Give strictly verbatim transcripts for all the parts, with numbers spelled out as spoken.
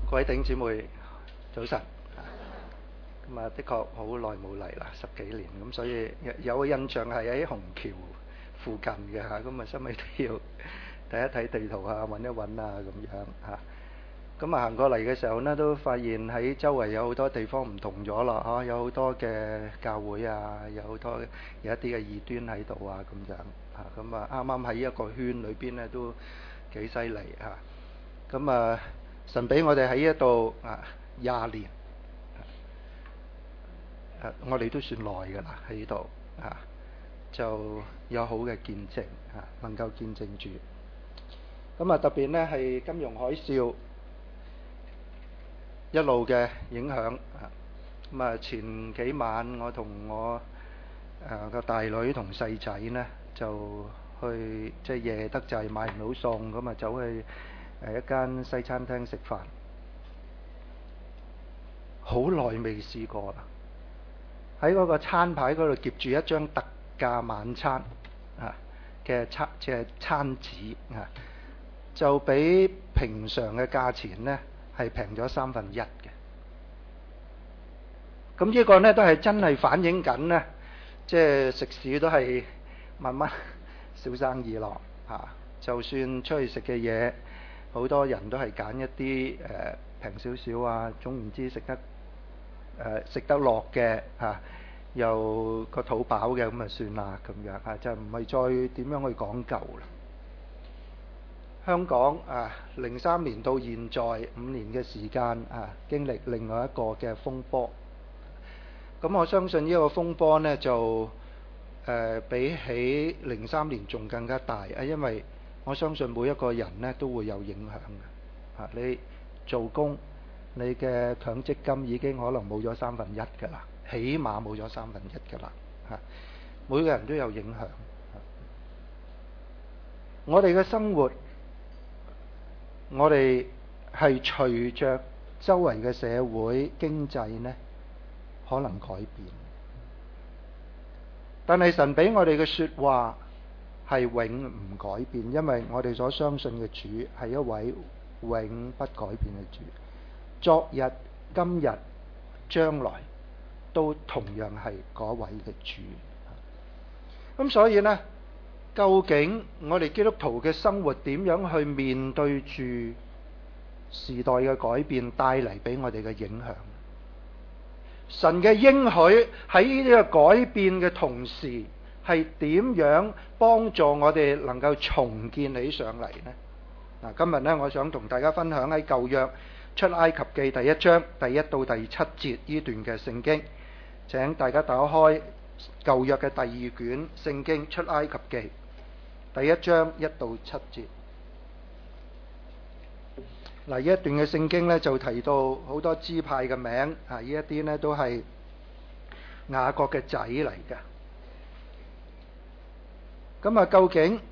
各位弟兄姊妹，早晨。咁啊，的確好耐冇嚟啦，十幾年咁，所以有有個印象係喺紅橋附近嘅嚇，咁啊，收尾都要睇一睇地圖啊，揾一揾啊咁樣嚇。咁啊，行過嚟嘅時候呢，都發現喺周圍有好多地方唔同咗啦，嚇，有好多嘅教會啊，有好多有一啲嘅異端喺度啊咁樣嚇。咁啊，啱啱喺一個圈裏邊呢，都幾犀利嚇。咁啊，神俾我哋喺呢度啊廿年。Uh, 我哋都算耐㗎啦，喺呢度啊，就有好嘅見證啊，能夠見證住。咁啊，特別呢係金融海嘯一路嘅影響啊。咁啊，前幾晚我同我誒個、啊、大女同細仔呢，就去即係夜得滯買唔到餸，咁啊走去誒一間西餐廳食飯，好耐未試過啦。喺嗰個餐牌嗰度夾住一張特價晚餐啊嘅餐即係餐紙啊，就比平常嘅價錢呢係平咗三分一嘅。咁呢個呢都係真係反映緊呢，即係食肆都係慢慢小生意咯嚇。就算出去食嘅嘢，好多人都係揀一啲誒平少少啊，總唔知食得。誒、呃、食得落嘅嚇，又個肚飽嘅咁啊算啦咁樣嚇，就唔係再點樣去講究啦。香港啊，零三年到現在五年嘅時間啊，經歷另外一個嘅風波。咁我相信呢個風波呢，就誒、呃、比起零三年仲更加大啊，因為我相信每一個人呢都會有影響嘅嚇、啊。你做工。你嘅強積金已經可能冇咗三分一㗎啦，起碼冇咗三分一㗎啦嚇。每個人都有影響。我哋嘅生活，我哋係隨着周圍嘅社會經濟呢，可能改變。但係神俾我哋嘅説話係永唔改變，因為我哋所相信嘅主係一位永不改變嘅主。昨日、今日、將來都同樣係嗰位嘅主。咁所以呢，究竟我哋基督徒嘅生活點樣去面對住時代嘅改變帶嚟俾我哋嘅影響？神嘅應許喺呢個改變嘅同時，係點樣幫助我哋能夠重建起上嚟呢？嗱，今日呢，我想同大家分享喺舊約出埃及記第一章第一到第七節呢段嘅聖經，請大家打開舊約嘅第二卷聖經出埃及記第一章一到七節。嗱，呢一段嘅聖經呢，就提到好多支派嘅名啊，呢一啲呢都係雅各嘅仔嚟嘅。咁啊，究竟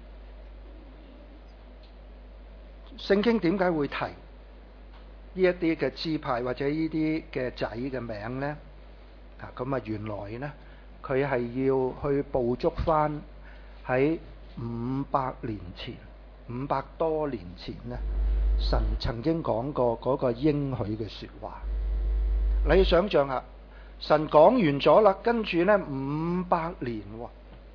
聖經點解會提呢一啲嘅支派或者呢啲嘅仔嘅名呢？啊，咁啊，原來呢，佢係要去捕捉翻喺五百年前、五百多年前呢，神曾經講過嗰個應許嘅説話。你想象下，神講完咗啦，跟住呢五百年喎，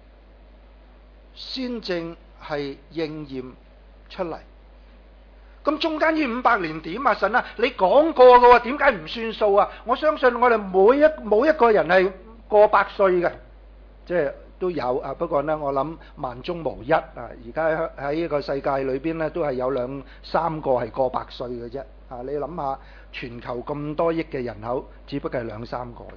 先正係應驗出嚟。咁中間呢五百年點啊？神啊，你講過嘅喎，點解唔算數啊？我相信我哋每一冇一個人係過百歲嘅，即係都有啊。不過呢，我諗萬中無一啊。而家喺呢個世界裏邊呢，都係有兩三個係過百歲嘅啫。啊，你諗下，全球咁多億嘅人口，只不過係兩三個。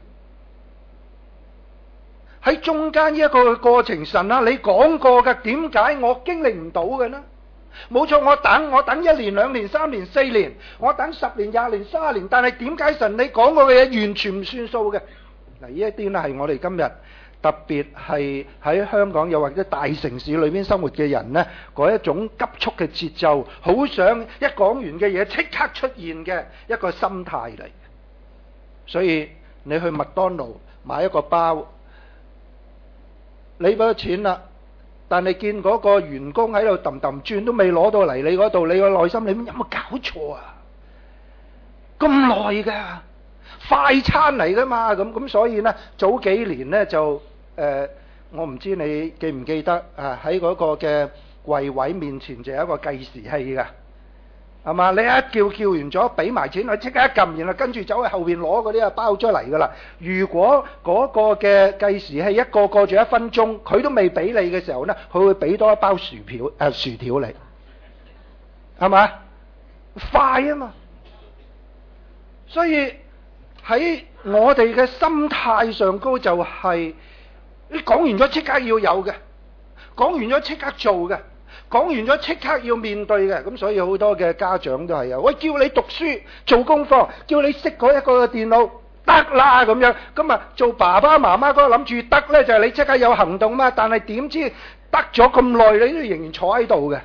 喺中間呢一個過程，神啊，你講過嘅，點解我經歷唔到嘅呢？冇錯，我等我等一年、兩年、三年、四年，我等十年、廿年、三十年，但係點解神你講過嘅嘢完全唔算數嘅？嗱，呢一啲呢係我哋今日特別係喺香港又或者大城市裏邊生活嘅人呢，嗰一種急速嘅節奏，好想一講完嘅嘢即刻出現嘅一個心態嚟。所以你去麥當勞買一個包，你俾咗錢啦。但係見嗰個員工喺度揼揼轉都未攞到嚟你嗰度，你個內心裏面有冇搞錯啊？ 咁耐噶，快餐嚟噶嘛，咁咁所以呢，早幾年呢，就誒、呃，我唔知你記唔記得啊？喺嗰個嘅櫃位面前就有一個計時器噶，係嘛？你一叫叫完咗，俾埋錢佢，即刻一撳，然後跟住走去後邊攞嗰啲啊包出嚟噶啦。如果嗰個嘅計時器一個過咗一分鐘，佢都未俾你嘅時候呢，佢會俾多一包薯條誒、呃、薯條你，係嘛？快啊嘛！所以喺我哋嘅心態上高就係、是，你講完咗即刻要有嘅，講完咗即刻做嘅，講完咗即刻要面對嘅。咁所以好多嘅家長都係啊，喂，叫你讀書做功課，叫你識嗰一個電腦得啦咁樣。咁啊做爸爸媽媽嗰個諗住得呢，就係、是、你即刻有行動嘛。但係點知得咗咁耐，你都仍然坐喺度嘅。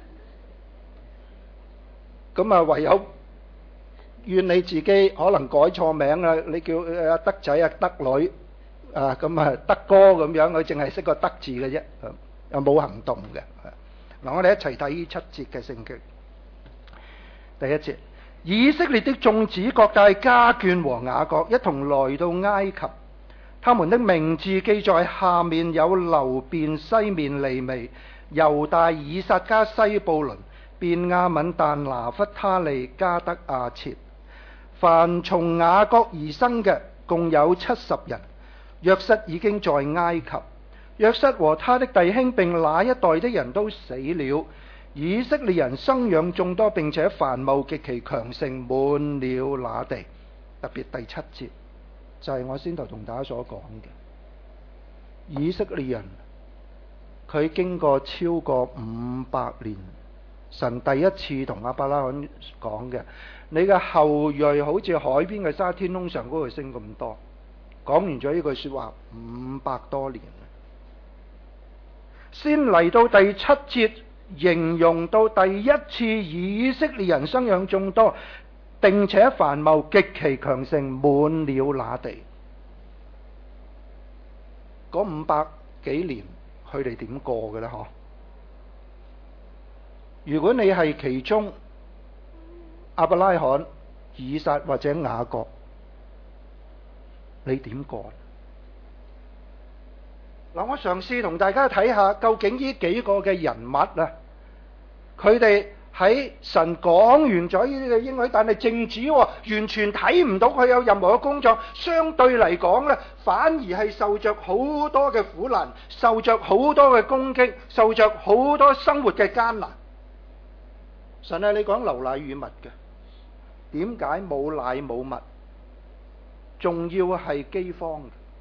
咁啊唯有怨你自己可能改錯名啦，你叫阿德仔啊德女啊，咁啊德哥咁樣，佢淨係識個德字嘅啫，又冇行動嘅。嗱，我哋一齊睇呢七節嘅聖經。第一節，以色列的眾子各帶家眷和雅各一同來到埃及，他們的名字記在下面，有流便、西面、利未、猶大、以撒加、西布倫、便雅憫、但、拿弗他利、迦得、亞設。凡從雅各而生嘅共有七十人。約瑟已經在埃及，約瑟和他的弟兄並那一代的人都死了。以色列人生養眾多，並且繁茂極其強盛，滿了那地。特別第七節就係、是、我先頭同大家所講嘅，以色列人佢經過超過五百年，神第一次同亞伯拉罕講嘅，你嘅後裔好似海邊嘅沙，天空上嗰度升咁多。講完咗呢句說話五百多年，先嚟到第七節，形容到第一次以色列人生養眾多，並且繁茂極其強盛，滿了那地。嗰五百幾年佢哋點過嘅呢？嗬？如果你係其中亞伯拉罕、以撒或者雅各，你點過？嗱，我嘗試同大家睇下，究竟呢幾個嘅人物啊，佢哋喺神講完咗呢啲嘅應許，但係靜止，完全睇唔到佢有任何嘅工作。相對嚟講呢，反而係受着好多嘅苦難，受着好多嘅攻擊，受着好多生活嘅艱難。神係你講流奶與蜜嘅，點解冇奶冇蜜？仲要係饑荒，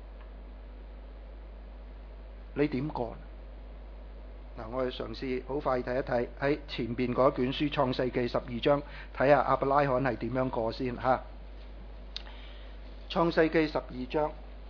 你點過？嗱，我哋嘗試好快睇一睇喺前邊嗰卷書《創世記》十二章，睇下亞伯拉罕係點樣過先吓。《創世記》十二章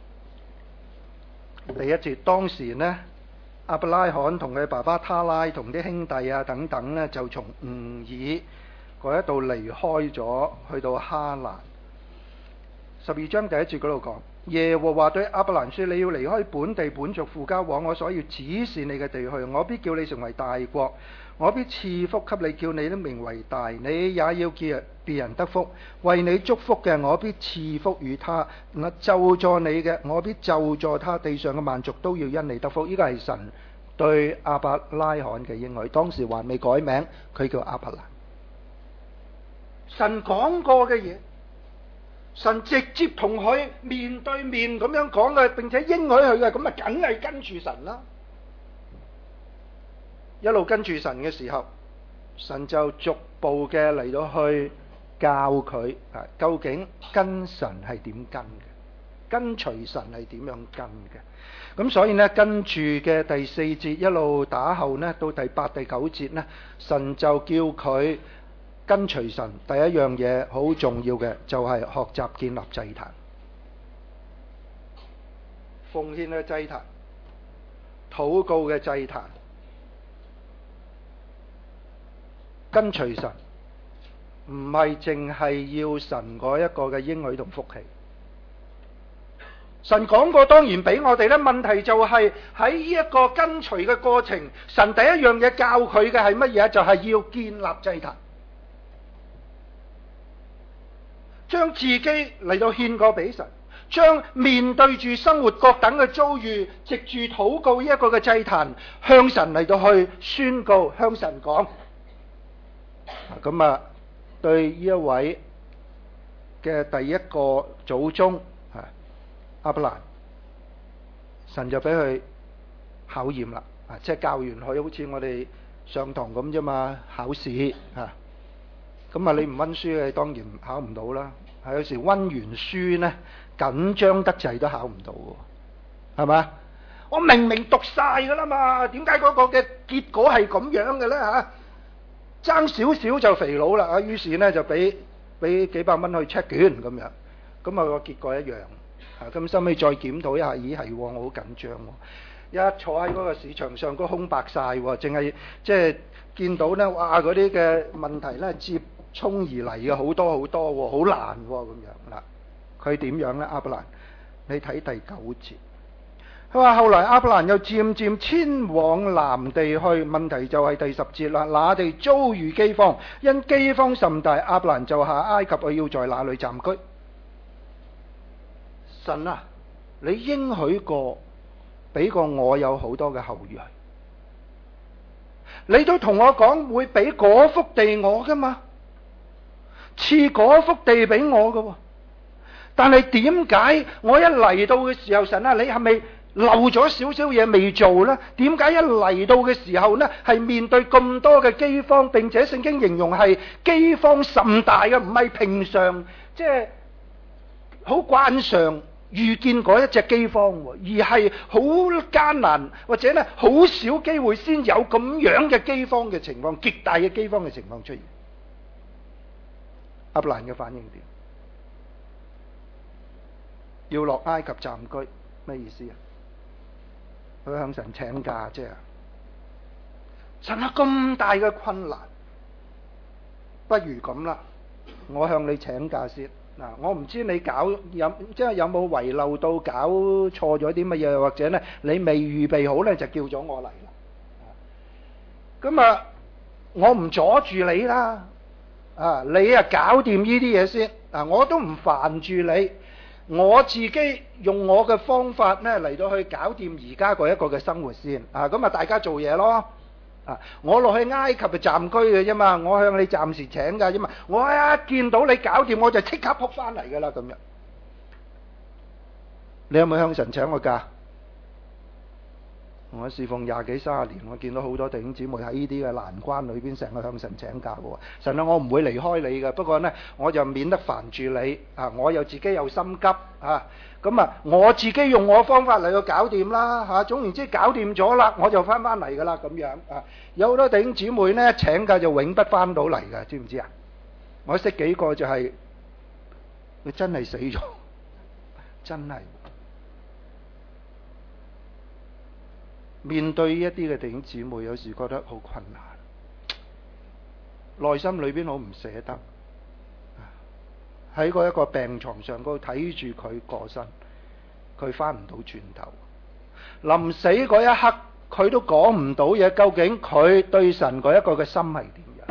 第一節，當時呢，亞伯拉罕同佢爸爸他拉同啲兄弟啊等等呢，就從吾爾嗰一度離開咗，去到哈蘭。十二章第一節嗰度講，耶和華對亞伯蘭說：你要離開本地本族父家，往我所要指示你嘅地去。我必叫你成為大國，我必賜福給你，叫你的名為大，你也要叫別人得福。為你祝福嘅，我必賜福與他；咒詛你嘅，我必咒詛他。地上嘅萬族都要因你得福。呢個係神對亞伯拉罕嘅應許，當時還未改名，佢叫亞伯蘭。神講過嘅嘢，神直接同佢面對面咁樣講嘅，並且應許佢嘅，咁啊梗係跟住神啦。一路跟住神嘅時候，神就逐步嘅嚟到去教佢啊，究竟跟神係點跟嘅，跟隨神係點樣跟嘅。咁所以呢，跟住嘅第四節一路打後呢，到第八、第九節呢，神就叫佢跟隨神。第一樣嘢好重要嘅就係學習建立祭壇，奉獻嘅祭壇，禱告嘅祭壇。跟隨神唔係淨係要神嗰一個嘅應許同福氣。神講過當然俾我哋咧，問題就係喺呢一個跟隨嘅過程，神第一樣嘢教佢嘅係乜嘢？就係要建立祭壇。 將自己嚟到獻過俾神，將面對住生活各等嘅遭遇，藉住禱告呢一個嘅祭壇，向神嚟到去宣告，向神講。咁啊，對呢一位嘅第一個祖宗啊亞伯蘭，神就俾佢考驗啦，啊，即係教完佢，好似我哋上堂咁啫嘛，考試啊。咁啊，你唔溫書嘅，當然考唔到啦。係有時溫完書呢，緊張得滯都考唔到嘅，係嘛？我明明讀晒噶啦嘛，點解嗰個嘅結果係咁樣嘅咧嚇？爭少少就肥佬啦啊！於是呢，就俾俾幾百蚊去 check 卷咁樣，咁啊個結果一樣。啊，咁收尾再檢討一下，咦係喎，我好緊張喎！一坐喺嗰個市場上，個空白晒喎，淨係即係見到呢，哇嗰啲嘅問題呢，接衝而嚟嘅好多好多喎，好難喎咁樣嗱。佢點樣呢？亞伯蘭，你睇第九節，佢話後來亞伯蘭又漸漸遷往南地去，問題就係第十節啦。那地遭遇饑荒，因饑荒甚大，亞伯蘭就下埃及去，要在那裏暫居。神啊，你應許過俾過我有好多嘅後裔，你都同我講會俾嗰幅地我噶嘛，賜嗰幅地俾我噶喎。但係點解我一嚟到嘅時候，神啊，你係咪漏咗少少嘢未做呢？點解一嚟到嘅時候呢，係面對咁多嘅饑荒，並且聖經形容係饑荒甚大嘅，唔係平常即係好慣常遇見嗰一隻饑荒，而係好艱難或者呢好少機會先有咁樣嘅饑荒嘅情況，極大嘅饑荒嘅情況出現。亞伯蘭嘅反應點？要落埃及暫居，咩意思啊？佢向神請假啫。神啊，咁大嘅困難，不如咁啦，我向你請假先。嗱，我唔知你搞有即係有冇遺漏到搞錯咗啲乜嘢，或者呢你未預備好呢，就叫咗我嚟啦。咁啊，我唔阻住你啦。啊，你啊搞掂呢啲嘢先。啊，我都唔煩住你。我自己用我嘅方法呢嚟到去搞掂而家嗰一個嘅生活先啊，咁啊大家做嘢咯啊！我落去埃及就暫居嘅啫嘛，我向你暫時請假啫嘛，我一見到你搞掂我就即刻撲翻嚟噶啦咁樣。你有冇向神請過假？我侍奉廿幾三十年，我見到好多弟兄姊妹喺呢啲嘅難關裏邊成日向神請假嘅。神啊，我唔會離開你嘅，不過呢，我就免得煩住你啊！我又自己又心急啊，咁啊，我自己用我方法嚟到搞掂啦嚇。總言之，搞掂咗啦，我就翻翻嚟噶啦咁樣啊。有好多弟兄姊妹呢，請假就永不翻到嚟嘅，知唔知啊？我識幾個就係佢真係死咗，真係。面對一啲嘅弟兄姊妹，有時覺得好困難，內心裏邊好唔捨得，喺嗰一個病床上嗰度睇住佢過身，佢翻唔到轉頭，臨死嗰一刻佢都講唔到嘢，究竟佢對神嗰一個嘅心係點樣？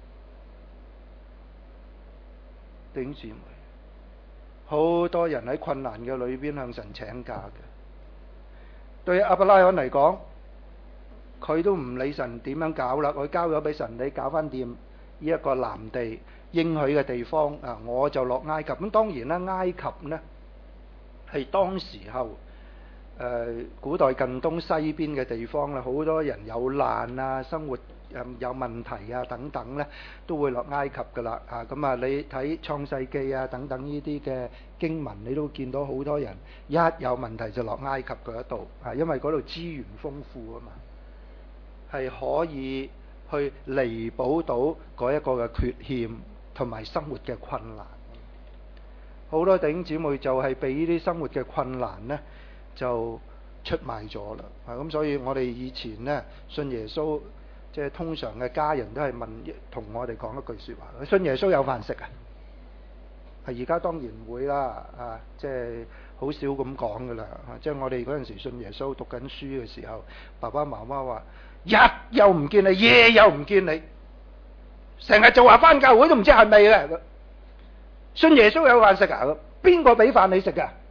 弟兄姊妹，好多人喺困難嘅裏邊向神請假嘅。對亞伯拉罕嚟講，佢都唔理神點樣搞啦，佢交咗俾神，你搞翻掂呢一個南地應許嘅地方啊，我就落埃及。咁當然啦，埃及呢係當時候誒、呃、古代近東西邊嘅地方啦，好多人有難啊，生活有問題啊等等呢，都會落埃及噶啦啊。咁啊，你睇創世記啊等等呢啲嘅經文，你都見到好多人一有問題就落埃及嗰度啊，因為嗰度資源豐富啊嘛，係可以去彌補到嗰一個嘅缺陷同埋生活嘅困難。好多弟兄姊妹就係被呢啲生活嘅困難呢就出賣咗啦啊。咁所以我哋以前呢信耶穌，即係通常嘅家人都係問同我哋講一句說話：信耶穌有飯食啊？係而家當然唔會啦，啊，即係好少咁講噶啦。即係我哋嗰陣時信耶穌讀緊書嘅時候，爸爸媽媽話：日又唔見你，夜又唔見你，成日就話返教會都唔知係咪嘅。 信耶穌有飯食啊？邊個俾飯你食噶？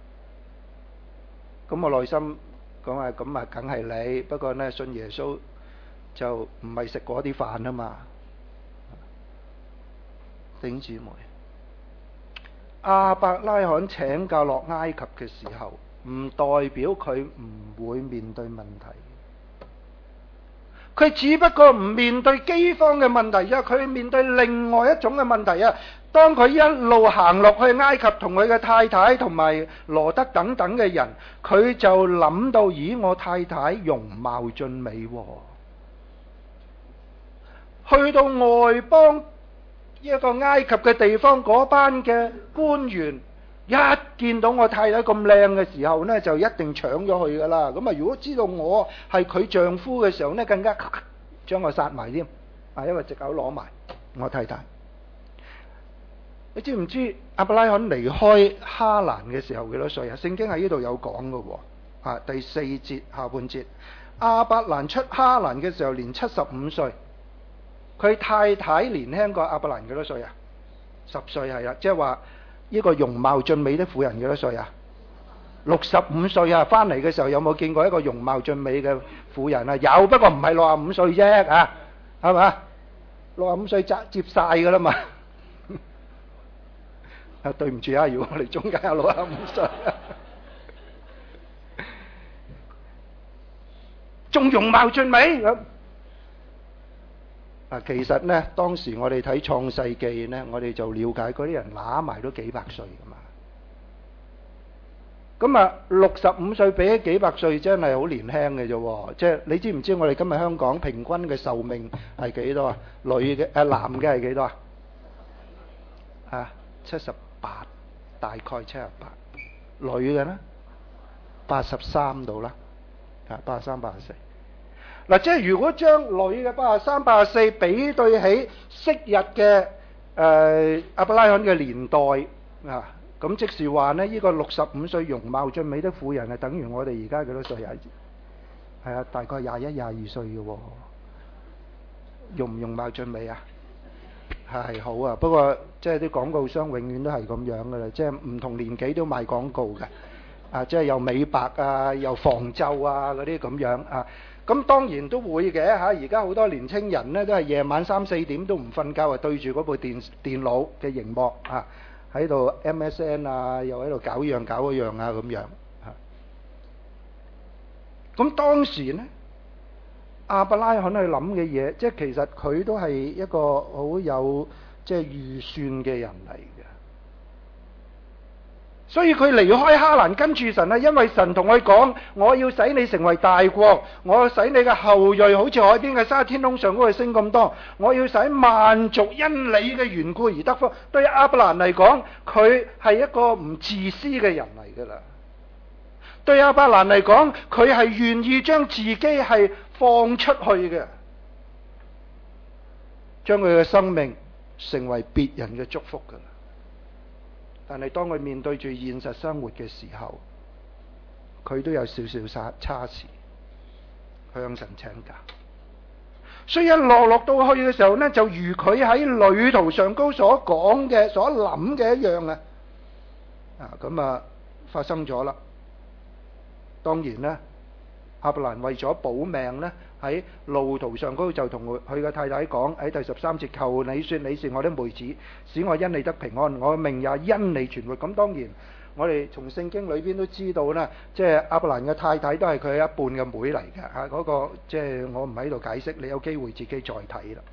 咁我內心講啊，咁啊梗係你，不過呢信耶穌就唔係食嗰啲飯啊嘛。弟兄姊妹，亞伯拉罕請假落埃及嘅時候，唔代表佢唔會面對問題。佢只不過唔面對饑荒嘅問題，因為佢面對另外一種嘅問題啊。當佢一路行落去埃及，同佢嘅太太同埋羅德等等嘅人，佢就諗到：咦，我太太容貌俊美喎。去到外邦一個埃及嘅地方，嗰班嘅官員一見到我太太咁靚嘅時候呢，就一定搶咗佢噶啦。咁啊，如果知道我係佢丈夫嘅時候呢，更加將我殺埋添。啊，因為藉口攞埋我太太。你知唔知亞伯拉罕離開哈蘭嘅時候幾多歲啊？聖經喺呢度有講嘅喎。啊，第四節下半節，亞伯蘭出哈蘭嘅時候年七十五歲。佢太太年輕過亞伯蘭幾多歲啊？十歲係啦，即係話呢個容貌俊美的婦人幾多歲啊？六十五歲啊！翻嚟嘅時候有冇見過一個容貌俊美嘅婦人啊？有，不過唔係六十五歲啫啊，係嘛？六十五歲接接晒噶啦嘛。啊，對唔住啊！如果我哋中間有六十五歲，仲容貌俊美咁。啊，其實呢，當時我哋睇創世記呢，我哋就了解嗰啲人揦埋都幾百歲噶嘛。咁啊，六十五歲比起幾百歲真係好年輕嘅啫。即係你知唔知我哋今日香港平均嘅壽命係幾多啊？女嘅誒男嘅係幾多啊？啊，七十八，大概七十八。女嘅呢？八十三度啦，啊，八十三、八十四。嗱，即係如果將女嘅八十三、八十四比對起昔日嘅誒亞伯拉罕嘅年代啊，咁即是話呢，呢個六十五歲容貌俊美的婦人係等於我哋而家幾多歲啊？係啊，大概廿一、廿二歲嘅喎，容唔容貌俊美啊？係好啊，不過即係啲廣告商永遠都係咁樣嘅啦，即係唔同年紀都賣廣告嘅，啊，即係又美白啊，又防皺啊嗰啲咁樣啊。咁當然都會嘅嚇，而家好多年青人呢，都係夜晚三四點都唔瞓覺啊，對住嗰部電電腦嘅熒幕啊，喺度 M S N 啊，又喺度搞樣搞嗰樣啊咁樣嚇。咁當時呢，亞伯拉罕去諗嘅嘢，即係其實佢都係一個好有即係預算嘅人嚟嘅。所以佢離開哈蘭跟住神啊，因為神同佢講：我要使你成為大國，我要使你嘅後裔好似海邊嘅沙，天空上嗰個星咁多。我要使萬族因你嘅緣故而得福。對亞伯蘭嚟講，佢係一個唔自私嘅人嚟噶啦。對亞伯蘭嚟講，佢係願意將自己係放出去嘅，將佢嘅生命成為別人嘅祝福噶啦。但係當佢面對住現實生活嘅時候，佢都有少少差差池，向神請假。所以一落落到去嘅時候呢，就如佢喺旅途上高所講嘅、所諗嘅一樣啊！啊，咁啊發生咗啦。當然呢，亞伯蘭為咗保命呢，喺路途上高就同佢嘅太太講，喺第十三節：求你說你是我的妹子，使我因你得平安，我命也因你存活。咁當然我哋從聖經裏邊都知道啦，即係亞伯蘭嘅太太都係佢一半嘅妹嚟嘅嚇。嗰個即係我唔喺度解釋，你有機會自己再睇啦。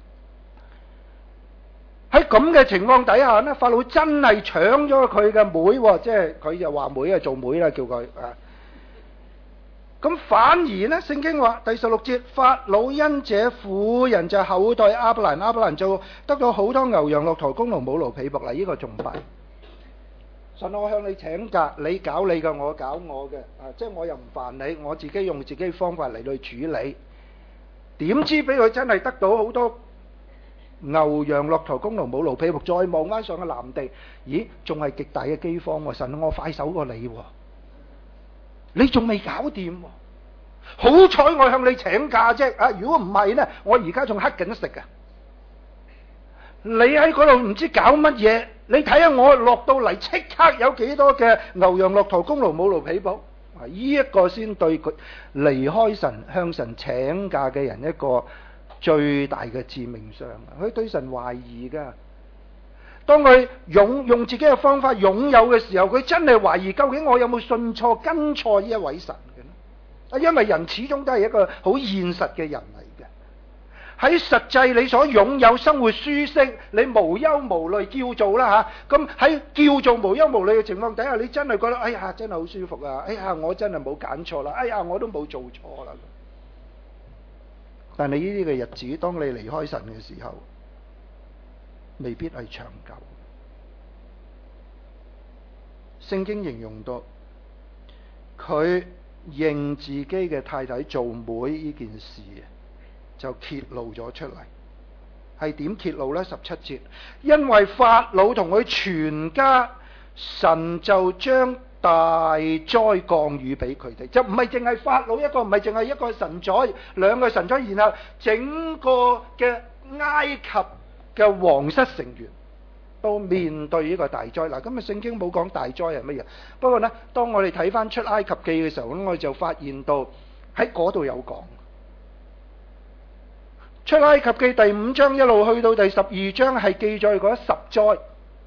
喺咁嘅情況底下呢，法老真係搶咗佢嘅妹，即係佢就話妹啊，做妹啦，叫佢啊。咁反而呢，聖經話第十六節，法老因這婦人就厚待亞伯蘭，亞伯蘭就得到好多牛羊駱駝公驢母驢婢僕啦。呢個仲弊。神，我向你請假，你搞你嘅，我搞我嘅，啊，即係我又唔煩你，我自己用自己方法嚟去處理。點知俾佢真係得到好多牛羊駱駝公驢母驢婢僕，再望翻上個南地，咦，仲係極大嘅饑荒喎！神，我快手過你喎。你仲未搞掂喎？好彩我向你請假啫！啊，如果唔係呢，我而家仲乞緊食啊！你喺嗰度唔知搞乜嘢， 你睇下我落到嚟即刻有幾多嘅牛羊駱駝公驢母驢婢僕，啊！呢一個先對佢離開神向神請假嘅人一個最大嘅致命傷。佢對神懷疑㗎。當佢擁用自己嘅方法擁有嘅時候，佢真係懷疑究竟我有冇信錯跟錯呢一位神嘅呢？啊，因為人始終都係一個好現實嘅人嚟嘅。喺實際你所擁有生活舒適，你無憂無慮叫做啦嚇。咁喺叫做無憂無慮嘅情況底下，你真係覺得哎呀真係好舒服啊！哎呀我真係冇揀錯啦！哎呀我都冇做錯啦。但係呢啲嘅日子，當你離開神嘅時候，未必係長久。聖經形容到佢認自己嘅太太做妹呢件事就揭露咗出嚟。係點揭露呢？十七節，因為法老同佢全家，神就將大災降雨俾佢哋，就唔係淨係法老一個，唔係淨係一個神災，兩個神災，然後整個嘅埃及嘅皇室成員都面對呢個大災。嗱，今日聖經冇講大災係乜嘢，不過呢，當我哋睇翻出埃及記嘅時候，咁我哋就發現到喺嗰度有講。出埃及記第五章一路去到第十二章係記載嗰十災。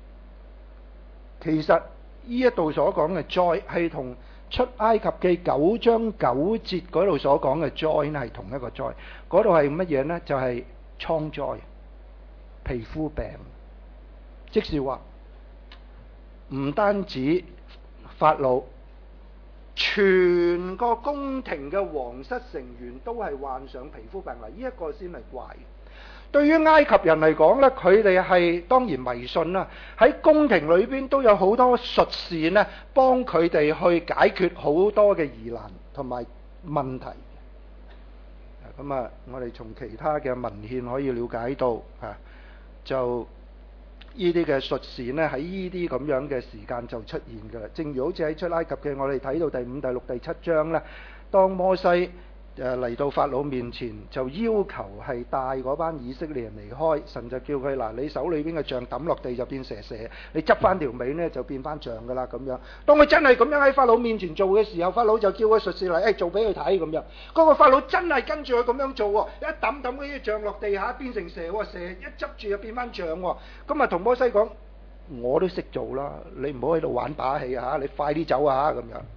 其實呢一度所講嘅災係同出埃及記九章九節嗰度所講嘅災係同一個災。嗰度係乜嘢呢？就係瘡災、皮膚病。即是話唔單止法老，全個宮廷嘅皇室成員都係患上皮膚病啦。呢一個先係怪。對於埃及人嚟講呢，佢哋係當然迷信啦。喺宮廷裏邊都有好多術士呢，幫佢哋去解決好多嘅疑難同埋問題。咁啊，我哋從其他嘅文獻可以了解到啊，就呢啲嘅術士呢，喺呢啲咁樣嘅時間就出現㗎啦。正如好似喺出埃及嘅，我哋睇到第五、第六、第七章呢，當摩西誒嚟到法老面前，就要求係帶嗰班以色列人離開。神就叫佢嗱，你手裏邊嘅杖抌落地就變蛇蛇，你執翻條尾呢就變翻杖㗎啦咁樣。當佢真係咁樣喺法老面前做嘅時候，法老就叫個術士嚟，誒、哎、做俾佢睇咁樣。嗰、那個法老真係跟住佢咁樣做喎，一抌抌嗰啲杖落地下變成蛇喎，蛇一執住就變翻杖喎。咁啊同摩西講，我都識做啦，你唔好喺度玩把戲啊！你快啲走啊咁樣。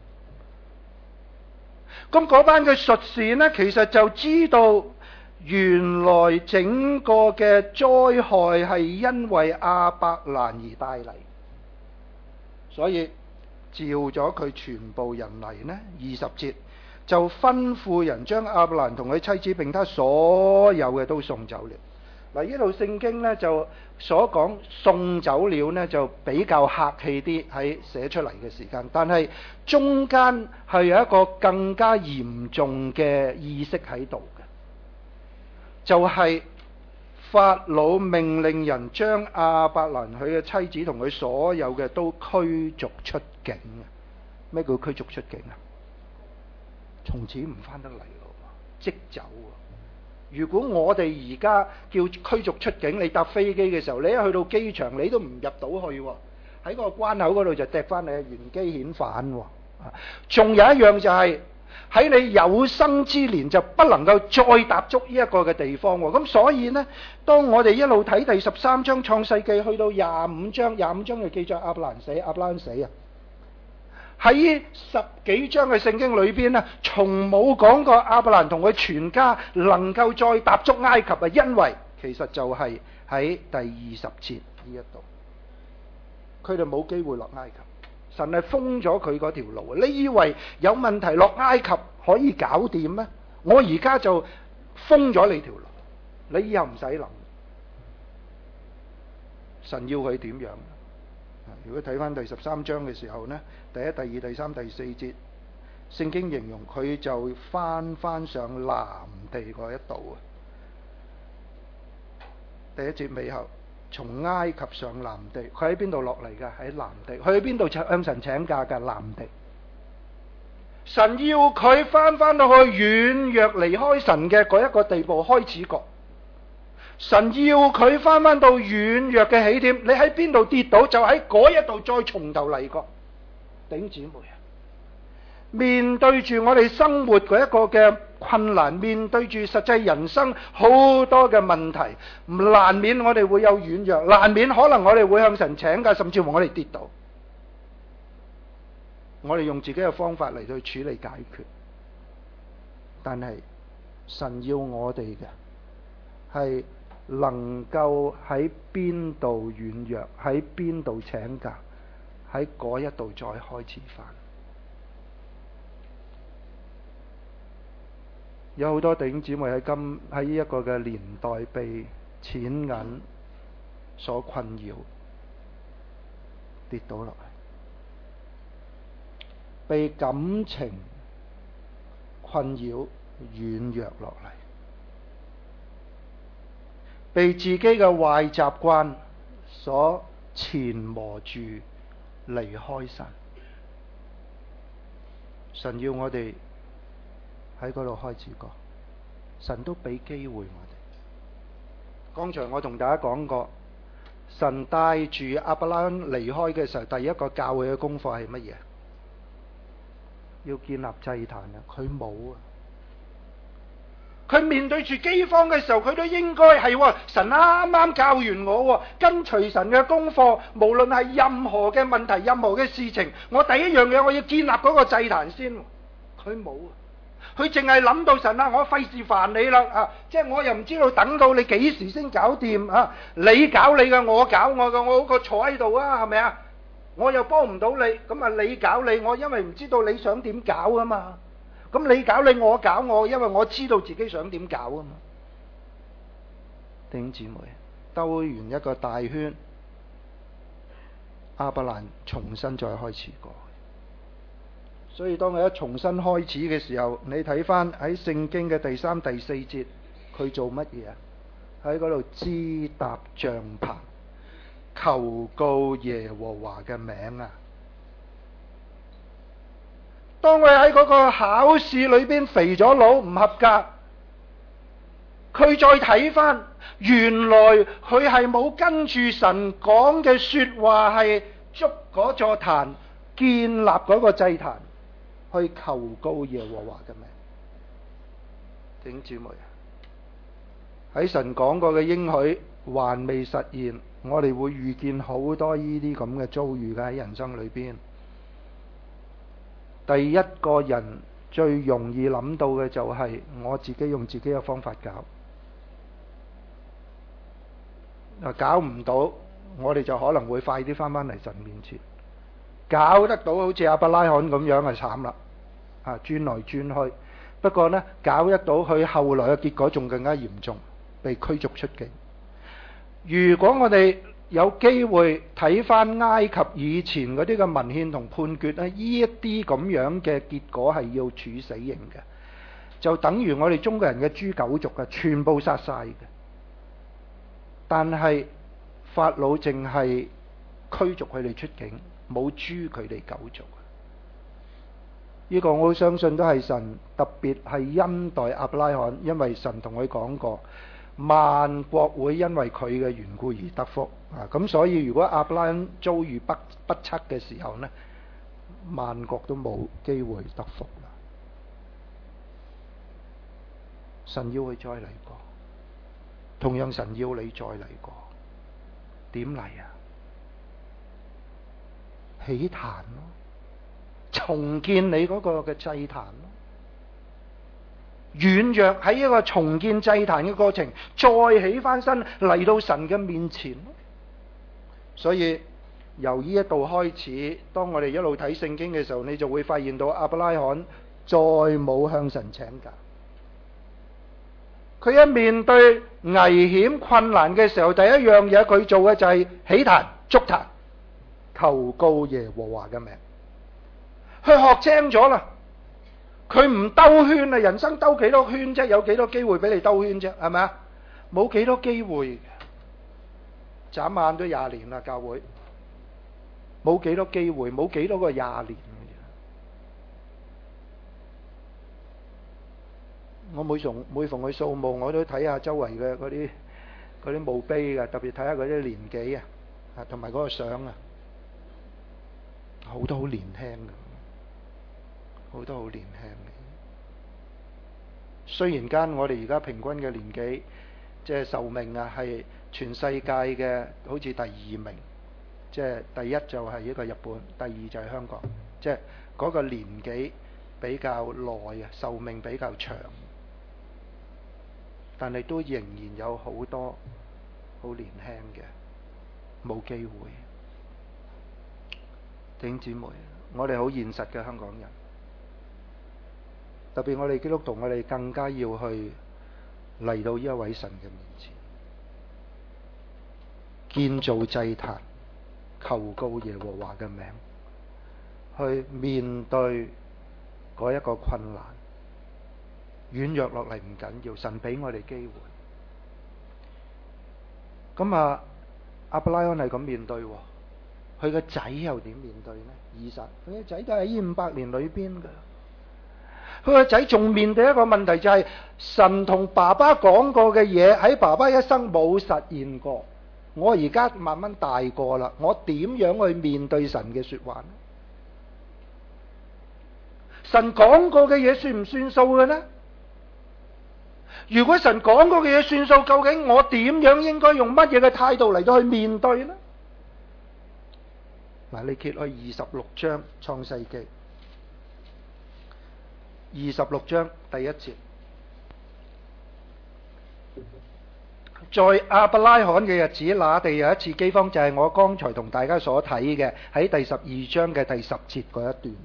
咁嗰班嘅術士呢，其實就知道原來整個嘅災害係因為亞伯蘭而帶嚟，所以召咗佢全部人嚟呢。二十節就吩咐人將亞伯蘭同佢妻子並他所有嘅都送走了。嗱，呢度聖經呢就所講送走了呢，就比較客氣啲喺寫出嚟嘅時間，但係中間係有一個更加嚴重嘅意識喺度嘅，就係、是、法老命令人將亞伯蘭佢嘅妻子同佢所有嘅都驅逐出境。咩叫驅逐出境啊？從此唔翻得嚟咯，即走啊！如果我哋而家叫驅逐出境，你搭飛機嘅時候，你一去到機場，你都唔入到去喎，喺個關口嗰度就掟翻你原機遣返喎。仲有一樣就係、是、喺你有生之年就不能夠再踏足呢一個嘅地方喎。咁所以呢，當我哋一路睇第十三章創世記去到廿五章，廿五章就記載亞伯蘭死，亞伯蘭死啊！喺十幾章嘅聖經裏邊呢，從冇講過亞伯蘭同佢全家能夠再踏足埃及啊，因為其實就係喺第二十節呢一度，佢哋冇機會落埃及，神係封咗佢嗰條路。你以為有問題落埃及可以搞掂咩？我而家就封咗你條路，你以後唔使諗。神要佢點樣？如果睇翻第十三章嘅時候呢，第一、第二、第三、第四節，聖經形容佢就翻翻上南地嗰一度啊。第一節尾後，從埃及上南地，佢喺邊度落嚟㗎？喺南地。佢喺邊度向神請假㗎？南地。神要佢翻翻到去軟弱離開神嘅嗰一個地步開始過。 神要佢翻翻到軟弱嘅起點，你喺邊度跌倒，就喺嗰一度再從頭嚟過。弟兄姊妹啊，面對住我哋生活嗰一個嘅困難，面對住實際人生好多嘅問題，難免我哋會有軟弱，難免可能我哋會向神請教，甚至乎我哋跌倒。我哋用自己嘅方法嚟去處理解決，但係神要我哋嘅係能夠喺邊度軟弱，喺邊度請教，喺嗰一度再開始返。有好多弟兄姊妹喺今喺呢一個嘅年代被錢銀所困擾，跌倒落嚟，被感情困擾，軟弱落嚟，被自己嘅壞習慣所纏磨住離開神。神要我哋喺嗰度開始過，神都俾機會我哋。剛才我同大家講過，神帶住亞伯拉罕離開嘅時候，第一個教佢嘅功課係乜嘢？要建立祭壇啊！佢冇啊！佢面對住饑荒嘅時候，佢都應該係神啱啱教完我，跟隨神嘅功課，無論係任何嘅問題、任何嘅事情，我第一樣嘢我要建立嗰個祭壇先。佢冇啊！佢淨係諗到神啊，我費事煩你啦啊！即係我又唔知道等到你幾時先搞掂啊！你搞你嘅，我搞我嘅，我好過坐喺度啊，係咪啊？我又幫唔到你，咁啊你搞你，我因為唔知道你想點搞啊嘛。咁你搞你，我搞我，因為我知道自己想點搞啊嘛。弟兄姊妹，兜完一個大圈，亞伯蘭重新再開始過。所以當佢一重新開始嘅時候，你睇翻喺聖經嘅第三、第四節，佢做乜嘢啊？喺嗰度支搭帳棚，求告耶和華嘅名啊！當佢喺嗰個考試裏邊肥咗佬唔合格，佢再睇翻，原來佢係冇跟住神講嘅說話，係築嗰座壇，建立嗰個祭壇，去求告耶和華嘅名。弟兄姊妹，喺神講過嘅應許還未實現，我哋會遇見好多呢啲咁嘅遭遇嘅喺人生裏邊。第一個人最容易諗到嘅就係我自己用自己嘅方法搞，啊搞唔到，我哋就可能會快啲翻返嚟神面前。搞得到好似亞伯拉罕咁樣就慘啦，啊轉來轉去。不過呢，搞得到佢後來嘅結果仲更加嚴重，被驅逐出境。如果我哋有機會睇翻埃及以前嗰啲嘅文獻同判決咧，呢一啲咁樣嘅結果係要處死刑嘅，就等於我哋中國人嘅誅九族嘅，全部殺晒嘅。但係法老淨係驅逐佢哋出境，冇誅佢哋九族。呢個我相信都係神特別係恩待亞伯拉罕，因為神同佢講過，萬國會因為佢嘅緣故而得福啊！咁所以如果亞伯拉罕遭遇不不測嘅時候呢，萬國都冇機會得福啦。神要佢再嚟過，同樣神要你再嚟過，點嚟啊？起壇咯，重建你嗰個嘅祭壇咯。軟弱喺一個重建祭壇嘅過程，再起翻身嚟到神嘅面前。所以由呢一度開始，當我哋一路睇聖經嘅時候，你就會發現到亞伯拉罕再冇向神請教。佢一面對危險困難嘅時候，第一樣嘢佢做嘅就係起壇築壇，求告耶和華嘅名。佢學精咗啦。佢唔兜圈啊！人生兜幾多圈啫？有幾多機會俾你兜圈啫？係咪啊？冇幾多機會，眨眼都廿年啦，教會冇幾多機會，冇幾多個廿年。我每逢每逢去掃墓，我都睇下周圍嘅嗰啲嗰啲墓碑嘅，特別睇下嗰啲年紀啊，啊同埋嗰個相啊，好多好年輕嘅，好多好年輕嘅。雖然間我哋而家平均嘅年紀，即係壽命啊，係全世界嘅好似第二名，即係第一就係一個日本，第二就係香港，即係嗰個年紀比較耐啊，壽命比較長，但係都仍然有好多好年輕嘅冇機會。弟兄姊妹，我哋好現實嘅香港人，特別我哋基督徒，我哋更加要去嚟到呢一位神嘅面前，建造祭壇，求告耶和華嘅名，去面對嗰一個困難。軟弱落嚟唔緊要，神俾我哋機會。咁啊，亞伯拉罕係咁面對，佢個仔又點面對呢？以撒，佢個仔都喺呢五百年裏邊嘅。佢個仔仲面對一個問題，就係神同爸爸講過嘅嘢喺爸爸一生冇實現過。我而家慢慢大個啦，我點樣去面對神嘅說話呢？神講過嘅嘢算唔算數嘅呢？如果神講過嘅嘢算數，究竟我點樣應該用乜嘢嘅態度嚟到去面對呢？嗱，你揭去二十六章創世記，二十六章第一節，在亞伯拉罕嘅日子，那地有一次饑荒，就係我剛才同大家所睇嘅喺第十二章嘅第十節嗰一段。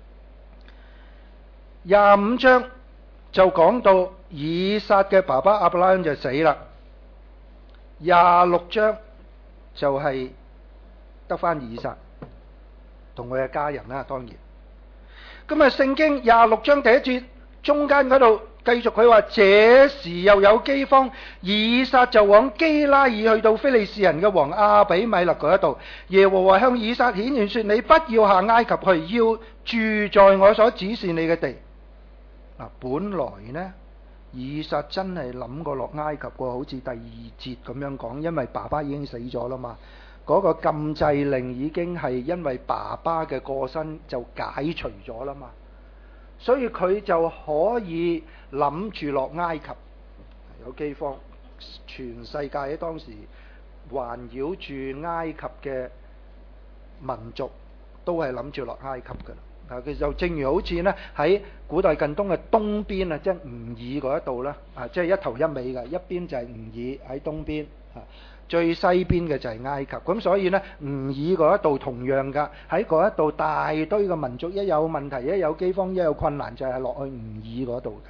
廿五章就講到以撒嘅爸爸亞伯拉罕就死啦。廿六章就係得返以撒同佢嘅家人啦，當然。咁啊，聖經廿六章第一節中間嗰度繼續佢話，這時又有饑荒，以撒就往基拉耳去到非利士人嘅王亞比米勒嗰一度。耶和華向以撒顯現說，你不要下埃及去，要住在我所指示你嘅地。嗱，本來呢，以撒真係諗過落埃及過，好似第二節咁樣講，因為爸爸已經死咗啦嘛。嗰個禁制令已經係因為爸爸嘅過身就解除咗啦嘛，所以佢就可以諗住落埃及。有饑荒，全世界喺當時環繞住埃及嘅民族都係諗住落埃及㗎啦。啊，佢就正如好似呢喺古代近東嘅東邊啊，即係吾爾嗰一度啦，啊，即係一頭一尾嘅，一邊就係吾爾喺東邊，啊，最西邊嘅就係埃及。咁所以呢，吾爾嗰一度同樣㗎，喺嗰一度大堆嘅民族，一有問題，一有饑荒，一有困難，就係落去吾爾嗰度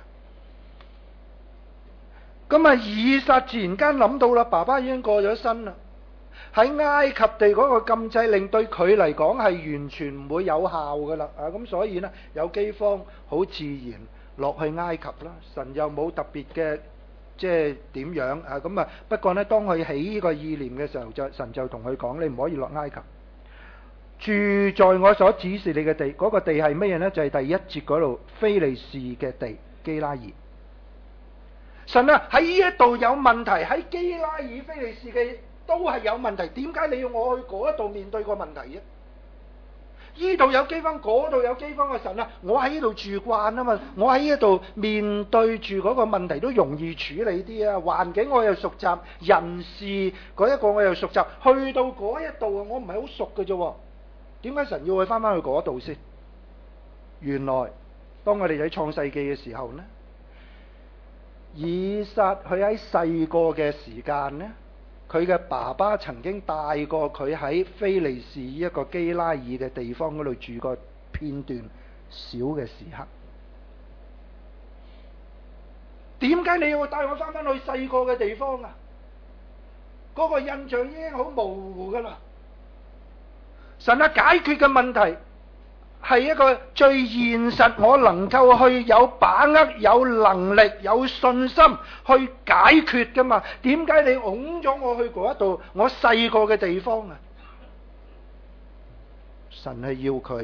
嘅。咁啊，以撒自然間諗到啦，爸爸已經過咗身啦。喺埃及地嗰個禁制令對佢嚟講係完全唔會有效噶啦，啊，咁所以呢，有饑荒好自然落去埃及啦。神又冇特別嘅即係點樣啊？咁啊，不過呢，當佢起呢個意念嘅時候，就神就同佢講，你唔可以落埃及，住在我所指示你嘅地。嗰個地係乜嘢呢？就係第一節嗰度非利士嘅地基拉耳。神啊，喺呢一度有問題，喺基拉耳非利士嘅都係有問題，點解你要我去嗰度面對個問題啫？呢度有饑荒，嗰度有饑荒嘅神啊！我喺呢度住慣啊嘛，我喺呢度面對住嗰個問題都容易處理啲啊。環境我又熟習，人事嗰一個我又熟習，去到嗰一度啊，我唔係好熟嘅啫。點解神要我翻翻去嗰度先？原來當我哋喺創世記嘅時候呢，以撒佢喺細個嘅時間呢，佢嘅爸爸曾經帶過佢喺非利士一個基拉耳嘅地方嗰度住過片段小嘅時刻。點解你要帶我翻返去細個嘅地方啊？嗰個印象已經好模糊噶啦。神啊，解決嘅問題係一個最現實，我能夠去有把握、有能力、有信心去解決噶嘛？點解你拱咗我去嗰一度我細個嘅地方啊？神係要佢